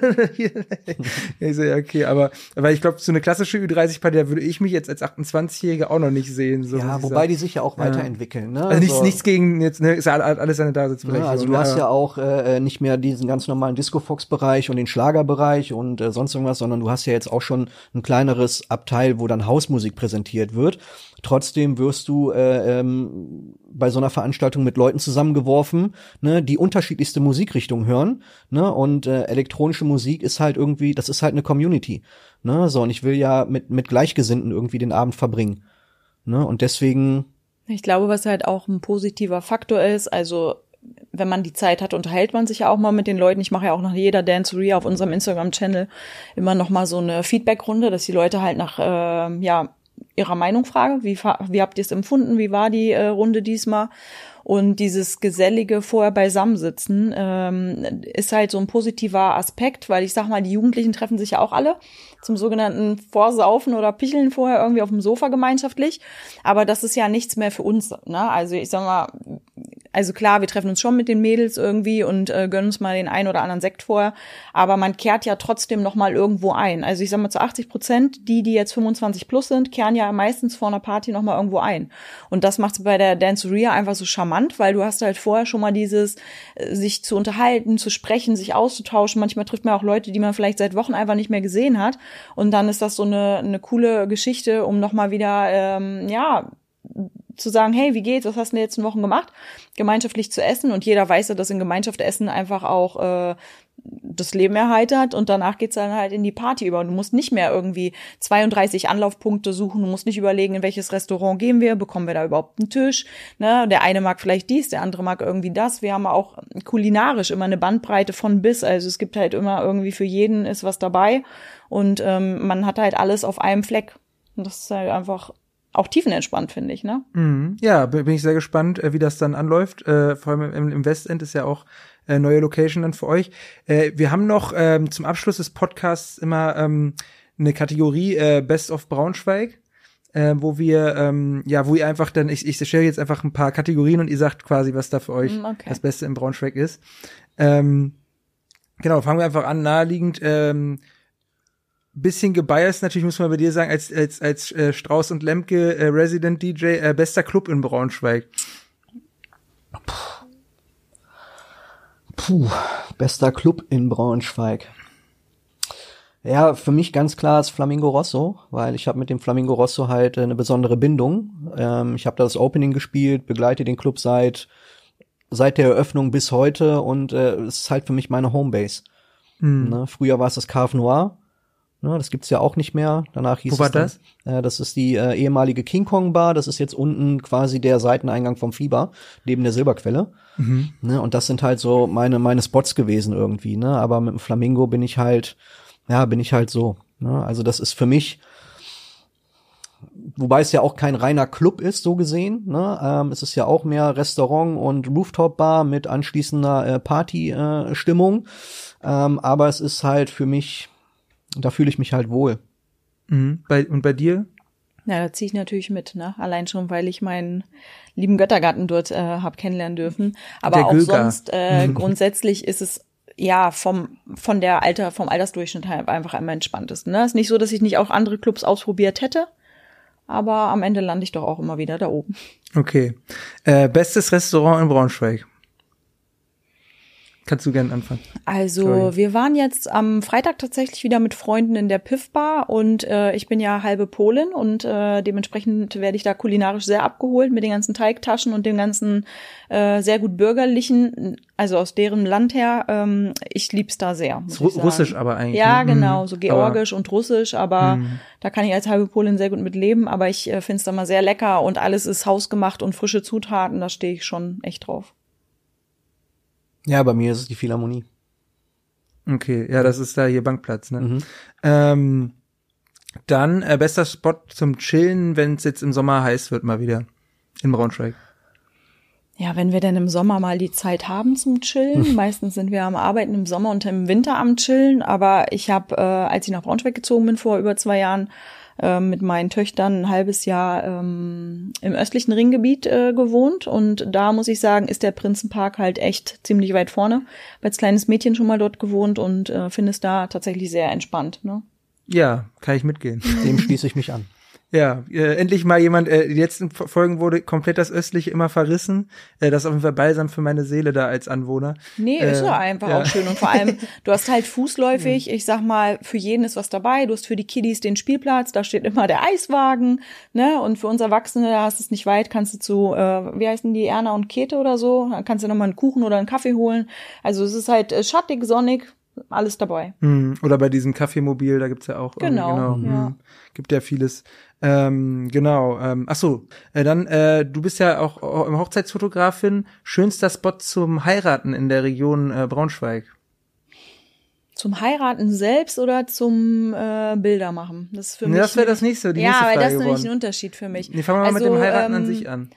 Ich so, ja, okay, aber weil ich glaube, so eine klassische Ü dreißig Party, da würde ich mich jetzt als achtundzwanzigjähriger auch noch nicht sehen. So ja, wobei die sich ja auch weiterentwickeln. Ne? Also nichts, so. nichts gegen jetzt, ne, ist ja alles eine Daseinsberechtigung. Ja, also du hast ja auch äh, nicht mehr diesen ganz normalen Disco-Fox-Bereich und den Schlagerbereich und äh, sonst irgendwas, sondern du hast ja jetzt auch schon ein kleineres Abteil, wo dann Hausmusik präsentiert wird. Trotzdem wirst du äh, ähm, bei so einer Veranstaltung mit Leuten zusammengeworfen, ne, die unterschiedlichste Musikrichtungen hören, ne, und äh, elektronische Musik ist halt irgendwie, das ist halt eine Community, ne, so, und ich will ja mit mit Gleichgesinnten irgendwie den Abend verbringen, ne, und deswegen. Ich glaube, was halt auch ein positiver Faktor ist, also wenn man die Zeit hat, unterhält man sich ja auch mal mit den Leuten. Ich mache ja auch nach jeder Dancery auf unserem Instagram-Channel immer noch mal so eine Feedback-Runde, dass die Leute halt nach äh, ja ihrer Meinung fragen. Wie, wie habt ihr es empfunden? Wie war die äh, Runde diesmal? Und dieses gesellige vorher Beisammensitzen ähm, ist halt so ein positiver Aspekt, weil ich sag mal, die Jugendlichen treffen sich ja auch alle zum sogenannten Vorsaufen oder Picheln vorher irgendwie auf dem Sofa gemeinschaftlich. Aber das ist ja nichts mehr für uns, ne? Also ich sag mal, also klar, wir treffen uns schon mit den Mädels irgendwie und äh, gönnen uns mal den einen oder anderen Sekt vorher, aber man kehrt ja trotzdem noch mal irgendwo ein. Also ich sag mal, zu achtzig Prozent, die, die jetzt fünfundzwanzig plus sind, kehren ja meistens vor einer Party noch mal irgendwo ein. Und das macht's bei der Danceria einfach so charmant, weil du hast halt vorher schon mal dieses, äh, sich zu unterhalten, zu sprechen, sich auszutauschen. Manchmal trifft man auch Leute, die man vielleicht seit Wochen einfach nicht mehr gesehen hat. Und dann ist das so eine, eine coole Geschichte, um noch mal wieder, ähm, ja, zu sagen, hey, wie geht's, was hast du in den letzten Wochen gemacht? Gemeinschaftlich zu essen, und jeder weiß ja, dass in Gemeinschaft Essen einfach auch äh, das Leben erheitert, und danach geht's dann halt in die Party über, und du musst nicht mehr irgendwie zweiunddreißig Anlaufpunkte suchen, du musst nicht überlegen, in welches Restaurant gehen wir, bekommen wir da überhaupt einen Tisch, ne? Der eine mag vielleicht dies, der andere mag irgendwie das. Wir haben auch kulinarisch immer eine Bandbreite von bis, also es gibt halt immer irgendwie für jeden ist was dabei, und ähm, man hat halt alles auf einem Fleck, und das ist halt einfach auch tiefenentspannt, finde ich, ne? Mhm. Ja, bin ich sehr gespannt, wie das dann anläuft. Äh, vor allem im, im Westend ist ja auch äh, neue Location dann für euch. Äh, wir haben noch ähm, zum Abschluss des Podcasts immer ähm, eine Kategorie äh, Best of Braunschweig, äh, wo wir, ähm, ja, wo ihr einfach dann, ich, ich stelle jetzt einfach ein paar Kategorien und ihr sagt quasi, was da für euch okay. das Beste in Braunschweig ist. Ähm, genau, fangen wir einfach an, naheliegend, ähm, bisschen gebiased, natürlich muss man bei dir sagen, als als als äh, Strauß und Lemke äh, Resident D J, äh, bester Club in Braunschweig. Puh, bester Club in Braunschweig. Ja, für mich ganz klar ist Flamingo Rosso, weil ich habe mit dem Flamingo Rosso halt äh, eine besondere Bindung. Ähm, ich habe da das Opening gespielt, begleite den Club seit seit der Eröffnung bis heute, und äh, es ist halt für mich meine Homebase. Mhm. Ne? Früher war es das Cave Noir. Ne, das gibt's ja auch nicht mehr. Danach hieß Wo war es dann, das? Äh, das ist die äh, ehemalige King Kong Bar. Das ist jetzt unten quasi der Seiteneingang vom Fieber, neben der Silberquelle. Mhm. Ne, und das sind halt so meine meine Spots gewesen irgendwie. Ne, aber mit dem Flamingo bin ich halt, ja, bin ich halt so. Ne, also das ist für mich, wobei es ja auch kein reiner Club ist, so gesehen. Ne, ähm, es ist ja auch mehr Restaurant und Rooftop Bar mit anschließender äh, Party-Stimmung. Äh, ähm, aber es ist halt für mich, da fühle ich mich halt wohl. Mhm. Bei, und bei dir? Ja, da ziehe ich natürlich mit, ne? Allein schon, weil ich meinen lieben Göttergarten dort äh, habe kennenlernen dürfen. Aber Der auch Göger. sonst äh, grundsätzlich ist es ja, vom, von der Alter, vom Altersdurchschnitt halt einfach am entspanntesten. Ne? Ist nicht so, dass ich nicht auch andere Clubs ausprobiert hätte, aber am Ende lande ich doch auch immer wieder da oben. Okay. Äh, bestes Restaurant in Braunschweig? Kannst du gerne anfangen. Also Sorry. Wir waren jetzt am Freitag tatsächlich wieder mit Freunden in der Piff Bar und äh, ich bin ja halbe Polin und äh, dementsprechend werde ich da kulinarisch sehr abgeholt mit den ganzen Teigtaschen und dem ganzen äh, sehr gut bürgerlichen, also aus deren Land her. Ähm, ich lieb's da sehr. Muss Ru- ich sagen. Russisch aber eigentlich. Ja, ne? genau, Mhm. so georgisch aber, und russisch, aber Mhm. da kann ich als halbe Polin sehr gut mit leben, aber ich äh, find's da mal sehr lecker und alles ist hausgemacht und frische Zutaten, da stehe ich schon echt drauf. Ja, bei mir ist es die Philharmonie. Okay, ja, das ist da hier Bankplatz, ne? Mhm. Ähm, dann äh, bester Spot zum Chillen, wenn es jetzt im Sommer heiß wird, mal wieder in Braunschweig. Ja, wenn wir denn im Sommer mal die Zeit haben zum Chillen. Meistens sind wir am Arbeiten im Sommer und im Winter am Chillen. Aber ich habe, äh, als ich nach Braunschweig gezogen bin vor über zwei Jahren, äh, mit meinen Töchtern ein halbes Jahr ähm, im östlichen Ringgebiet äh, gewohnt. Und da muss ich sagen, ist der Prinzenpark halt echt ziemlich weit vorne. Als kleines Mädchen schon mal dort gewohnt und äh, finde es da tatsächlich sehr entspannt. Ne? Ja, kann ich mitgehen. Dem schließe ich mich an. Ja, äh, endlich mal jemand, äh, die letzten Folgen wurde komplett das Östliche immer verrissen. Äh, das ist auf jeden Fall balsam für meine Seele da als Anwohner. Nee, ist äh, ja einfach ja. auch schön. Und vor allem, du hast halt fußläufig, ich sag mal, für jeden ist was dabei. Du hast für die Kiddies den Spielplatz, da steht immer der Eiswagen, ne? Und für uns Erwachsene, da hast du es nicht weit, kannst du zu, äh, wie heißen die, Erna und Käthe oder so, dann kannst du nochmal einen Kuchen oder einen Kaffee holen. Also es ist halt äh, schattig, sonnig, alles dabei. Hm, oder bei diesem Kaffeemobil, da gibt's ja auch Genau, genau ja. hm, gibt ja vieles. Ähm, genau. Ähm, ach so, äh, dann äh, du bist ja auch, auch Hochzeitsfotografin. Schönster Spot zum Heiraten in der Region äh, Braunschweig. Zum Heiraten selbst oder zum äh, Bilder machen? Das ist für Nee, mich. das wäre das nächste, die ja, nächste aber Frage das ist nämlich geworden. ein Unterschied für mich. Nee, fangen wir mal also, mit dem Heiraten ähm, an sich an.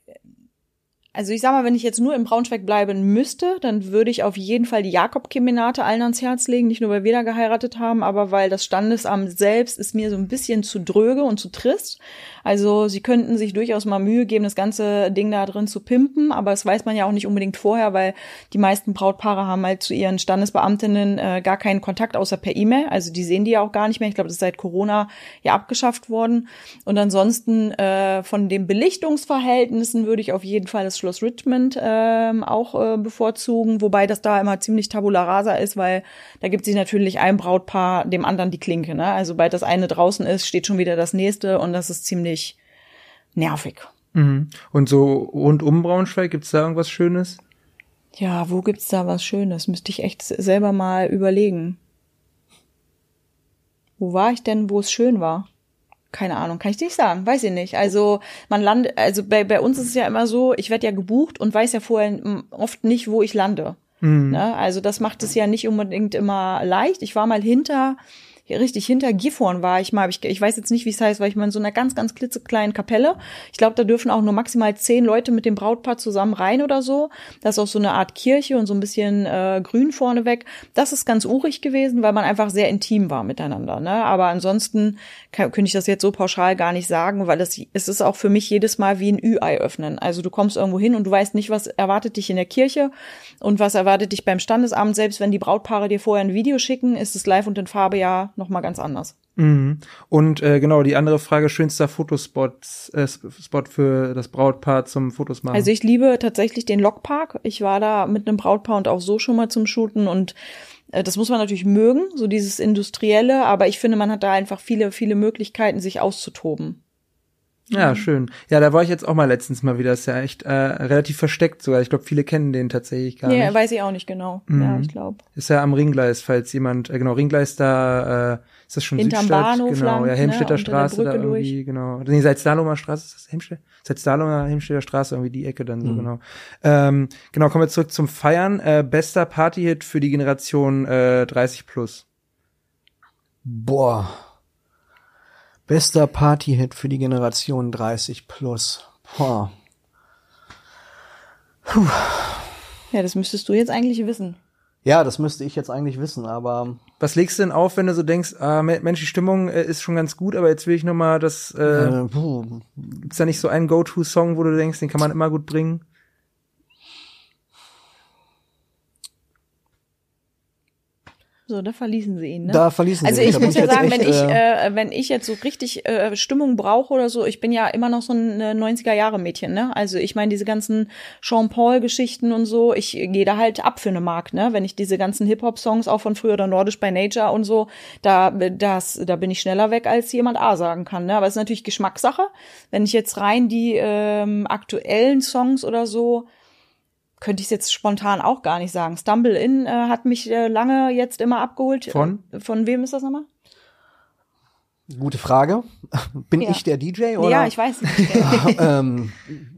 Also ich sag mal, wenn ich jetzt nur in Braunschweig bleiben müsste, dann würde ich auf jeden Fall die Jakob-Kemenate allen ans Herz legen. Nicht nur, weil wir da geheiratet haben, aber weil das Standesamt selbst ist mir so ein bisschen zu dröge und zu trist. Also sie könnten sich durchaus mal Mühe geben, das ganze Ding da drin zu pimpen, aber das weiß man ja auch nicht unbedingt vorher, weil die meisten Brautpaare haben halt zu ihren Standesbeamtinnen äh, gar keinen Kontakt, außer per E-Mail. Also die sehen die ja auch gar nicht mehr. Ich glaube, das ist seit Corona ja abgeschafft worden. Und ansonsten äh, von den Belichtungsverhältnissen würde ich auf jeden Fall das Schloss Richmond ähm, auch äh, bevorzugen, wobei das da immer ziemlich tabula rasa ist, weil da gibt sich natürlich ein Brautpaar dem anderen die Klinke, ne? Also sobald das eine draußen ist, steht schon wieder das nächste und das ist ziemlich nervig. Mhm. Und so rund um Braunschweig, gibt's da irgendwas Schönes? Ja, wo gibt's da was Schönes? Müsste ich echt selber mal überlegen. Wo war ich denn, wo es schön war? Keine Ahnung, kann ich nicht sagen, weiß ich nicht. Also man landet, also bei bei uns ist es ja immer so, ich werde ja gebucht und weiß ja vorher oft nicht, wo ich lande. Mhm. Ne? Also das macht es ja nicht unbedingt immer leicht. Ich war mal hinter, richtig hinter Gifhorn war ich mal, ich, ich weiß jetzt nicht, wie es heißt, weil ich mal in so einer ganz, ganz klitzekleinen Kapelle. Ich glaube, da dürfen auch nur maximal zehn Leute mit dem Brautpaar zusammen rein oder so. Das ist auch so eine Art Kirche und so ein bisschen äh, grün vorneweg. Das ist ganz urig gewesen, weil man einfach sehr intim war miteinander. Ne? Aber ansonsten kann, könnte ich das jetzt so pauschal gar nicht sagen, weil das, es ist auch für mich jedes Mal wie ein Ü-Ei öffnen. Also du kommst irgendwo hin und du weißt nicht, was erwartet dich in der Kirche und was erwartet dich beim Standesamt. Selbst wenn die Brautpaare dir vorher ein Video schicken, ist es live und in Farbe ja noch mal ganz anders. Mhm. Und äh, genau, die andere Frage, schönster Fotospot äh, Spot für das Brautpaar zum Fotos machen. Also ich liebe tatsächlich den Lokpark. Ich war da mit einem Brautpaar und auch so schon mal zum Shooten und äh, das muss man natürlich mögen, so dieses Industrielle, aber ich finde, man hat da einfach viele, viele Möglichkeiten, sich auszutoben. Ja, schön. Ja, da war ich jetzt auch mal letztens mal wieder. Ist ja echt äh, relativ versteckt sogar. Ich glaube, viele kennen den tatsächlich gar Nee, nicht. weiß ich auch nicht genau. Mhm. Ja, ich glaube. Ist ja am Ringgleis, falls jemand, äh, genau, Ringgleis da, äh, ist das schon Hinterm Südstadt? Bahnhof Genau, lang, ja, Helmstedter ne, unter der Straße da Brücke irgendwie, durch. genau. Nee, seit Stalomer Straße, ist das Helmstedt? Seit Stalomer, Helmstedter Straße, irgendwie die Ecke dann so, Mhm. genau. Ähm, genau, kommen wir zurück zum Feiern. Äh, bester Partyhit für die Generation äh, dreißig plus. Boah. Bester Partyhit für die Generation dreißig plus. Boah. Puh. Ja, das müsstest du jetzt eigentlich wissen. Ja, das müsste ich jetzt eigentlich wissen, aber Was legst du denn auf, wenn du so denkst, ah, Mensch, die Stimmung äh, ist schon ganz gut, aber jetzt will ich noch mal das, äh, äh, puh. gibt's da nicht so einen Go-To-Song, wo du denkst, den kann man immer gut bringen? So, da verließen sie ihn, ne? Da verließen also sie ihn. Also ich muss ja sagen, echt, wenn ich äh, wenn ich jetzt so richtig äh, Stimmung brauche oder so, ich bin ja immer noch so ein neunziger-Jahre-Mädchen, ne? Also ich meine, diese ganzen Jean-Paul-Geschichten und so, ich gehe da halt ab für eine Mark, ne? Wenn ich diese ganzen Hip-Hop-Songs auch von früher oder Nordisch by Nature und so, da das da bin ich schneller weg, als jemand A sagen kann, ne? Aber es ist natürlich Geschmackssache. Wenn ich jetzt rein die ähm, aktuellen Songs oder so, könnte ich es jetzt spontan auch gar nicht sagen. Stumble In äh, hat mich äh, lange jetzt immer abgeholt. Von? Von wem ist das nochmal? Gute Frage. Bin ja. ich der D J oder? Ja, ich weiß nicht. ähm,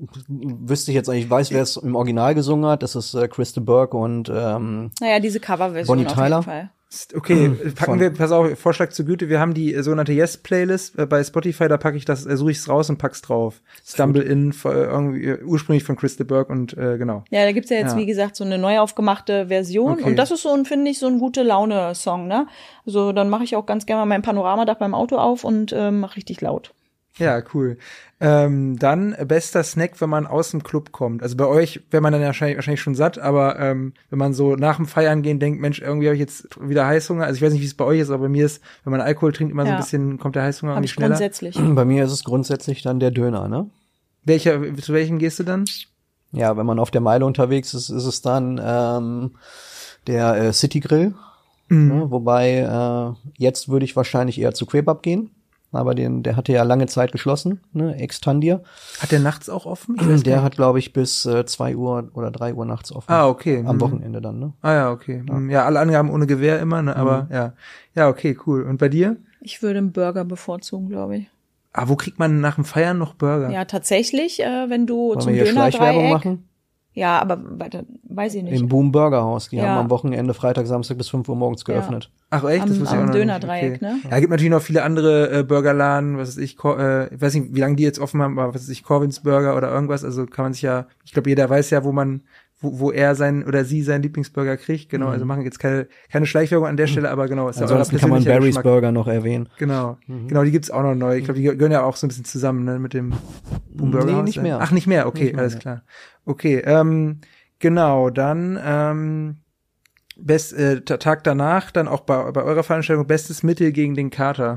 wüsste ich jetzt nicht, ich weiß, wer es im Original gesungen hat. Das ist äh, Crystal Burke und ähm, naja, diese Coverversion Bonnie auf Tyler. jeden Fall. Okay, packen wir, pass auf, Vorschlag zur Güte, wir haben die sogenannte Yes-Playlist äh, bei Spotify, da packe ich das, äh, suche ich es raus und pack's drauf. Stumble In, äh, irgendwie, äh, ursprünglich von Crystal Burke und äh, genau. Ja, da gibt's ja jetzt, ja. wie gesagt, so eine neu aufgemachte Version okay. und das ist so ein, finde ich, so ein gute Laune-Song, ne? Also dann mache ich auch ganz gerne mal mein Panoramadach beim Auto auf und äh, mache richtig laut. Ja, cool. Ähm, dann bester Snack, wenn man aus dem Club kommt. Also bei euch wäre man dann wahrscheinlich, wahrscheinlich schon satt, aber ähm, wenn man so nach dem Feiern gehen denkt, Mensch, irgendwie habe ich jetzt wieder Heißhunger. Also ich weiß nicht, wie es bei euch ist, aber bei mir ist, wenn man Alkohol trinkt, immer ja. so ein bisschen, kommt der Heißhunger Hab irgendwie ich schneller. Grundsätzlich. Bei mir ist es grundsätzlich dann der Döner, ne? Welcher, zu welchem gehst du dann? Ja, wenn man auf der Meile unterwegs ist, ist es dann ähm, der äh, City Grill. Mhm. Ne? Wobei äh, jetzt würde ich wahrscheinlich eher zu Kebab gehen. Aber den, der hatte ja lange Zeit geschlossen, ne, Extandir. Hat der nachts auch offen? Ich weiß der nicht. Hat, glaube ich, bis äh, zwei Uhr oder drei Uhr nachts offen. Ah, okay. Am mhm. Wochenende dann, ne? Ah ja, okay. Ja, ja alle Angaben ohne Gewehr immer, ne, aber mhm. ja. Ja, okay, cool. Und bei dir? Ich würde einen Burger bevorzugen, glaube ich. Ah, wo kriegt man nach dem Feiern noch Burger? Ja, tatsächlich, äh, wenn du Wollen zum wir hier Schleichwerbung machen? Ja, aber weiter, weiß ich nicht. Im Boom Burger Haus. Die ja. haben am Wochenende Freitag, Samstag bis fünf Uhr morgens geöffnet. Ja. Ach echt? Am, das wusste ich auch noch Dönerdreieck, nicht. Okay. ne? Ja, gibt natürlich noch viele andere äh, Burgerladen, was weiß ich, Cor- äh, ich weiß nicht, wie lange die jetzt offen haben, aber was weiß ich, Corvins Burger oder irgendwas. Also kann man sich ja, ich glaube, jeder weiß ja, wo man, wo, wo er sein oder sie seinen Lieblingsburger kriegt. Genau, mhm. also machen jetzt keine keine Schleichwerbung an der Stelle, aber genau. Ist Ansonsten kann man Barry's Burger noch erwähnen. Genau, mhm. genau, die gibt's auch noch neu. Ich glaube, die gehören ja auch so ein bisschen zusammen, ne, mit dem Boom Burger. Nee, nicht mehr. Ach, nicht mehr, okay, nicht mehr, alles klar. Okay, ähm, genau, dann ähm, best, äh, Tag danach, dann auch bei, bei eurer Veranstaltung, bestes Mittel gegen den Kater.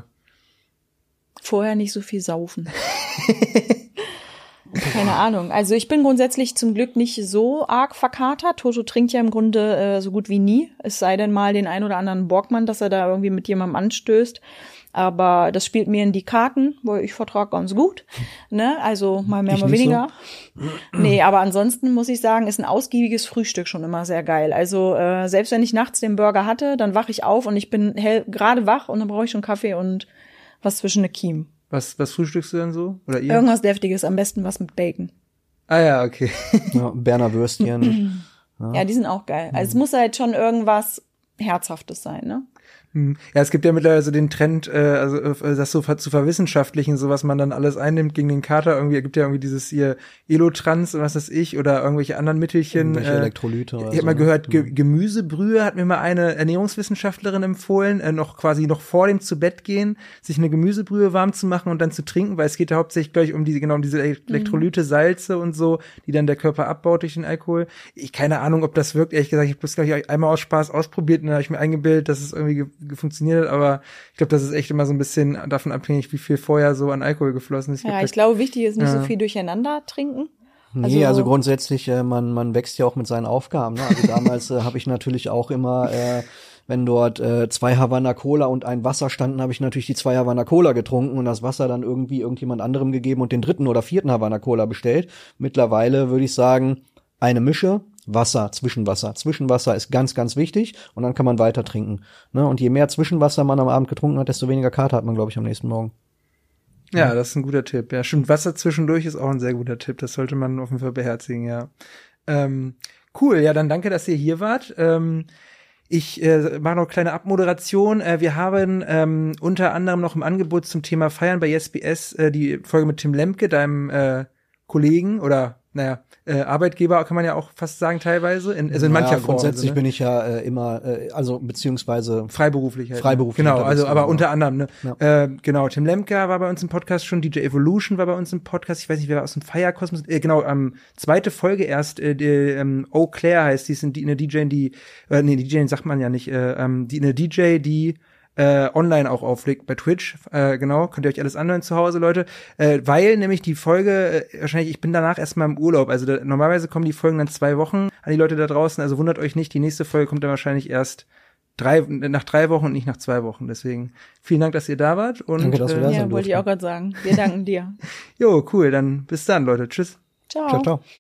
Vorher nicht so viel saufen. Keine Ahnung. Also ich bin grundsätzlich zum Glück nicht so arg verkatert. Toto trinkt ja im Grunde äh, so gut wie nie. Es sei denn mal den ein oder anderen Borgmann, dass er da irgendwie mit jemandem anstößt. Aber das spielt mir in die Karten, weil ich vertrage ganz gut. Ne? Also mal mehr, ich mal weniger. So. Nee, aber ansonsten muss ich sagen, ist ein ausgiebiges Frühstück schon immer sehr geil. Also äh, selbst wenn ich nachts den Burger hatte, dann wache ich auf und ich bin hell gerade wach und dann brauche ich schon Kaffee und was zwischen den Kiemen. Was, was frühstückst du denn so? Oder ihr? Irgendwas Deftiges, am besten was mit Bacon. Ah ja, okay. Ja, Berner Würstchen. Ja. ja, die sind auch geil. Also es muss halt schon irgendwas Herzhaftes sein, ne? Ja, es gibt ja mittlerweile so den Trend, äh, also äh, das so ver- zu verwissenschaftlichen, so was man dann alles einnimmt gegen den Kater. Irgendwie es gibt ja irgendwie dieses hier Elotrans und was weiß ich oder irgendwelche anderen Mittelchen. Irgendwelche äh, Elektrolyte. Oder ich habe so, mal gehört, ne? Ge- Gemüsebrühe hat mir mal eine Ernährungswissenschaftlerin empfohlen, äh, noch quasi noch vor dem zu Bett gehen, sich eine Gemüsebrühe warm zu machen und dann zu trinken, weil es geht ja hauptsächlich gleich um diese genau um diese Elektrolyte, Salze und so, die dann der Körper abbaut durch den Alkohol. Ich keine Ahnung, ob das wirkt. Ehrlich gesagt, ich habe das glaube ich einmal aus Spaß ausprobiert und dann habe ich mir eingebildet, dass es irgendwie ge- funktioniert hat, aber ich glaube, das ist echt immer so ein bisschen davon abhängig, wie viel vorher so an Alkohol geflossen ist. Ich ja, glaub, ich glaube, wichtig ist nicht ja. so viel durcheinander trinken. Nee, also, also grundsätzlich, äh, man man wächst ja auch mit seinen Aufgaben. Ne? Also damals äh, habe ich natürlich auch immer, äh, wenn dort äh, zwei Havana Cola und ein Wasser standen, habe ich natürlich die zwei Havana Cola getrunken und das Wasser dann irgendwie irgendjemand anderem gegeben und den dritten oder vierten Havana Cola bestellt. Mittlerweile würde ich sagen, eine Mische, Wasser, Zwischenwasser. Zwischenwasser ist ganz, ganz wichtig und dann kann man weiter trinken. Ne? Und je mehr Zwischenwasser man am Abend getrunken hat, desto weniger Kater hat man, glaube ich, am nächsten Morgen. Ja, das ist ein guter Tipp. Ja, stimmt. Wasser zwischendurch ist auch ein sehr guter Tipp. Das sollte man auf jeden Fall beherzigen, ja. Ähm, cool, ja, dann danke, dass ihr hier wart. Ähm, ich äh, mache noch eine kleine Abmoderation. Äh, wir haben ähm, unter anderem noch im Angebot zum Thema Feiern bei Y S B S äh, die Folge mit Tim Lemke, deinem äh, Kollegen oder naja, äh, Arbeitgeber kann man ja auch fast sagen teilweise, in, also in mancher ja, Form. Grundsätzlich also, ne? bin ich ja äh, immer, äh, also beziehungsweise freiberuflich halt. Freiberuflich. Genau, also aber genau. unter anderem, ne? Ja. Äh, genau, Tim Lemke war bei uns im Podcast schon, D J Evolution war bei uns im Podcast, ich weiß nicht, wer war aus dem Feierkosmos, äh, genau, ähm, zweite Folge erst, äh, die, ähm, Eau Claire heißt, die ist eine D J, die, äh, nee, D J sagt man ja nicht, äh, ähm, die, eine D J, die Äh, online auch auflegt bei Twitch, äh, genau, könnt ihr euch alles anhören zu Hause, Leute, äh, weil nämlich die Folge, äh, wahrscheinlich, ich bin danach erstmal im Urlaub, also da, normalerweise kommen die Folgen dann zwei Wochen an die Leute da draußen, also wundert euch nicht, die nächste Folge kommt dann wahrscheinlich erst drei, nach drei Wochen und nicht nach zwei Wochen, deswegen vielen Dank, dass ihr da wart und Danke, dass wir da Ja, sind wollte ich auch gerade sagen. Wir danken dir. Jo, cool, dann bis dann, Leute, tschüss. Ciao. Ciao, ciao.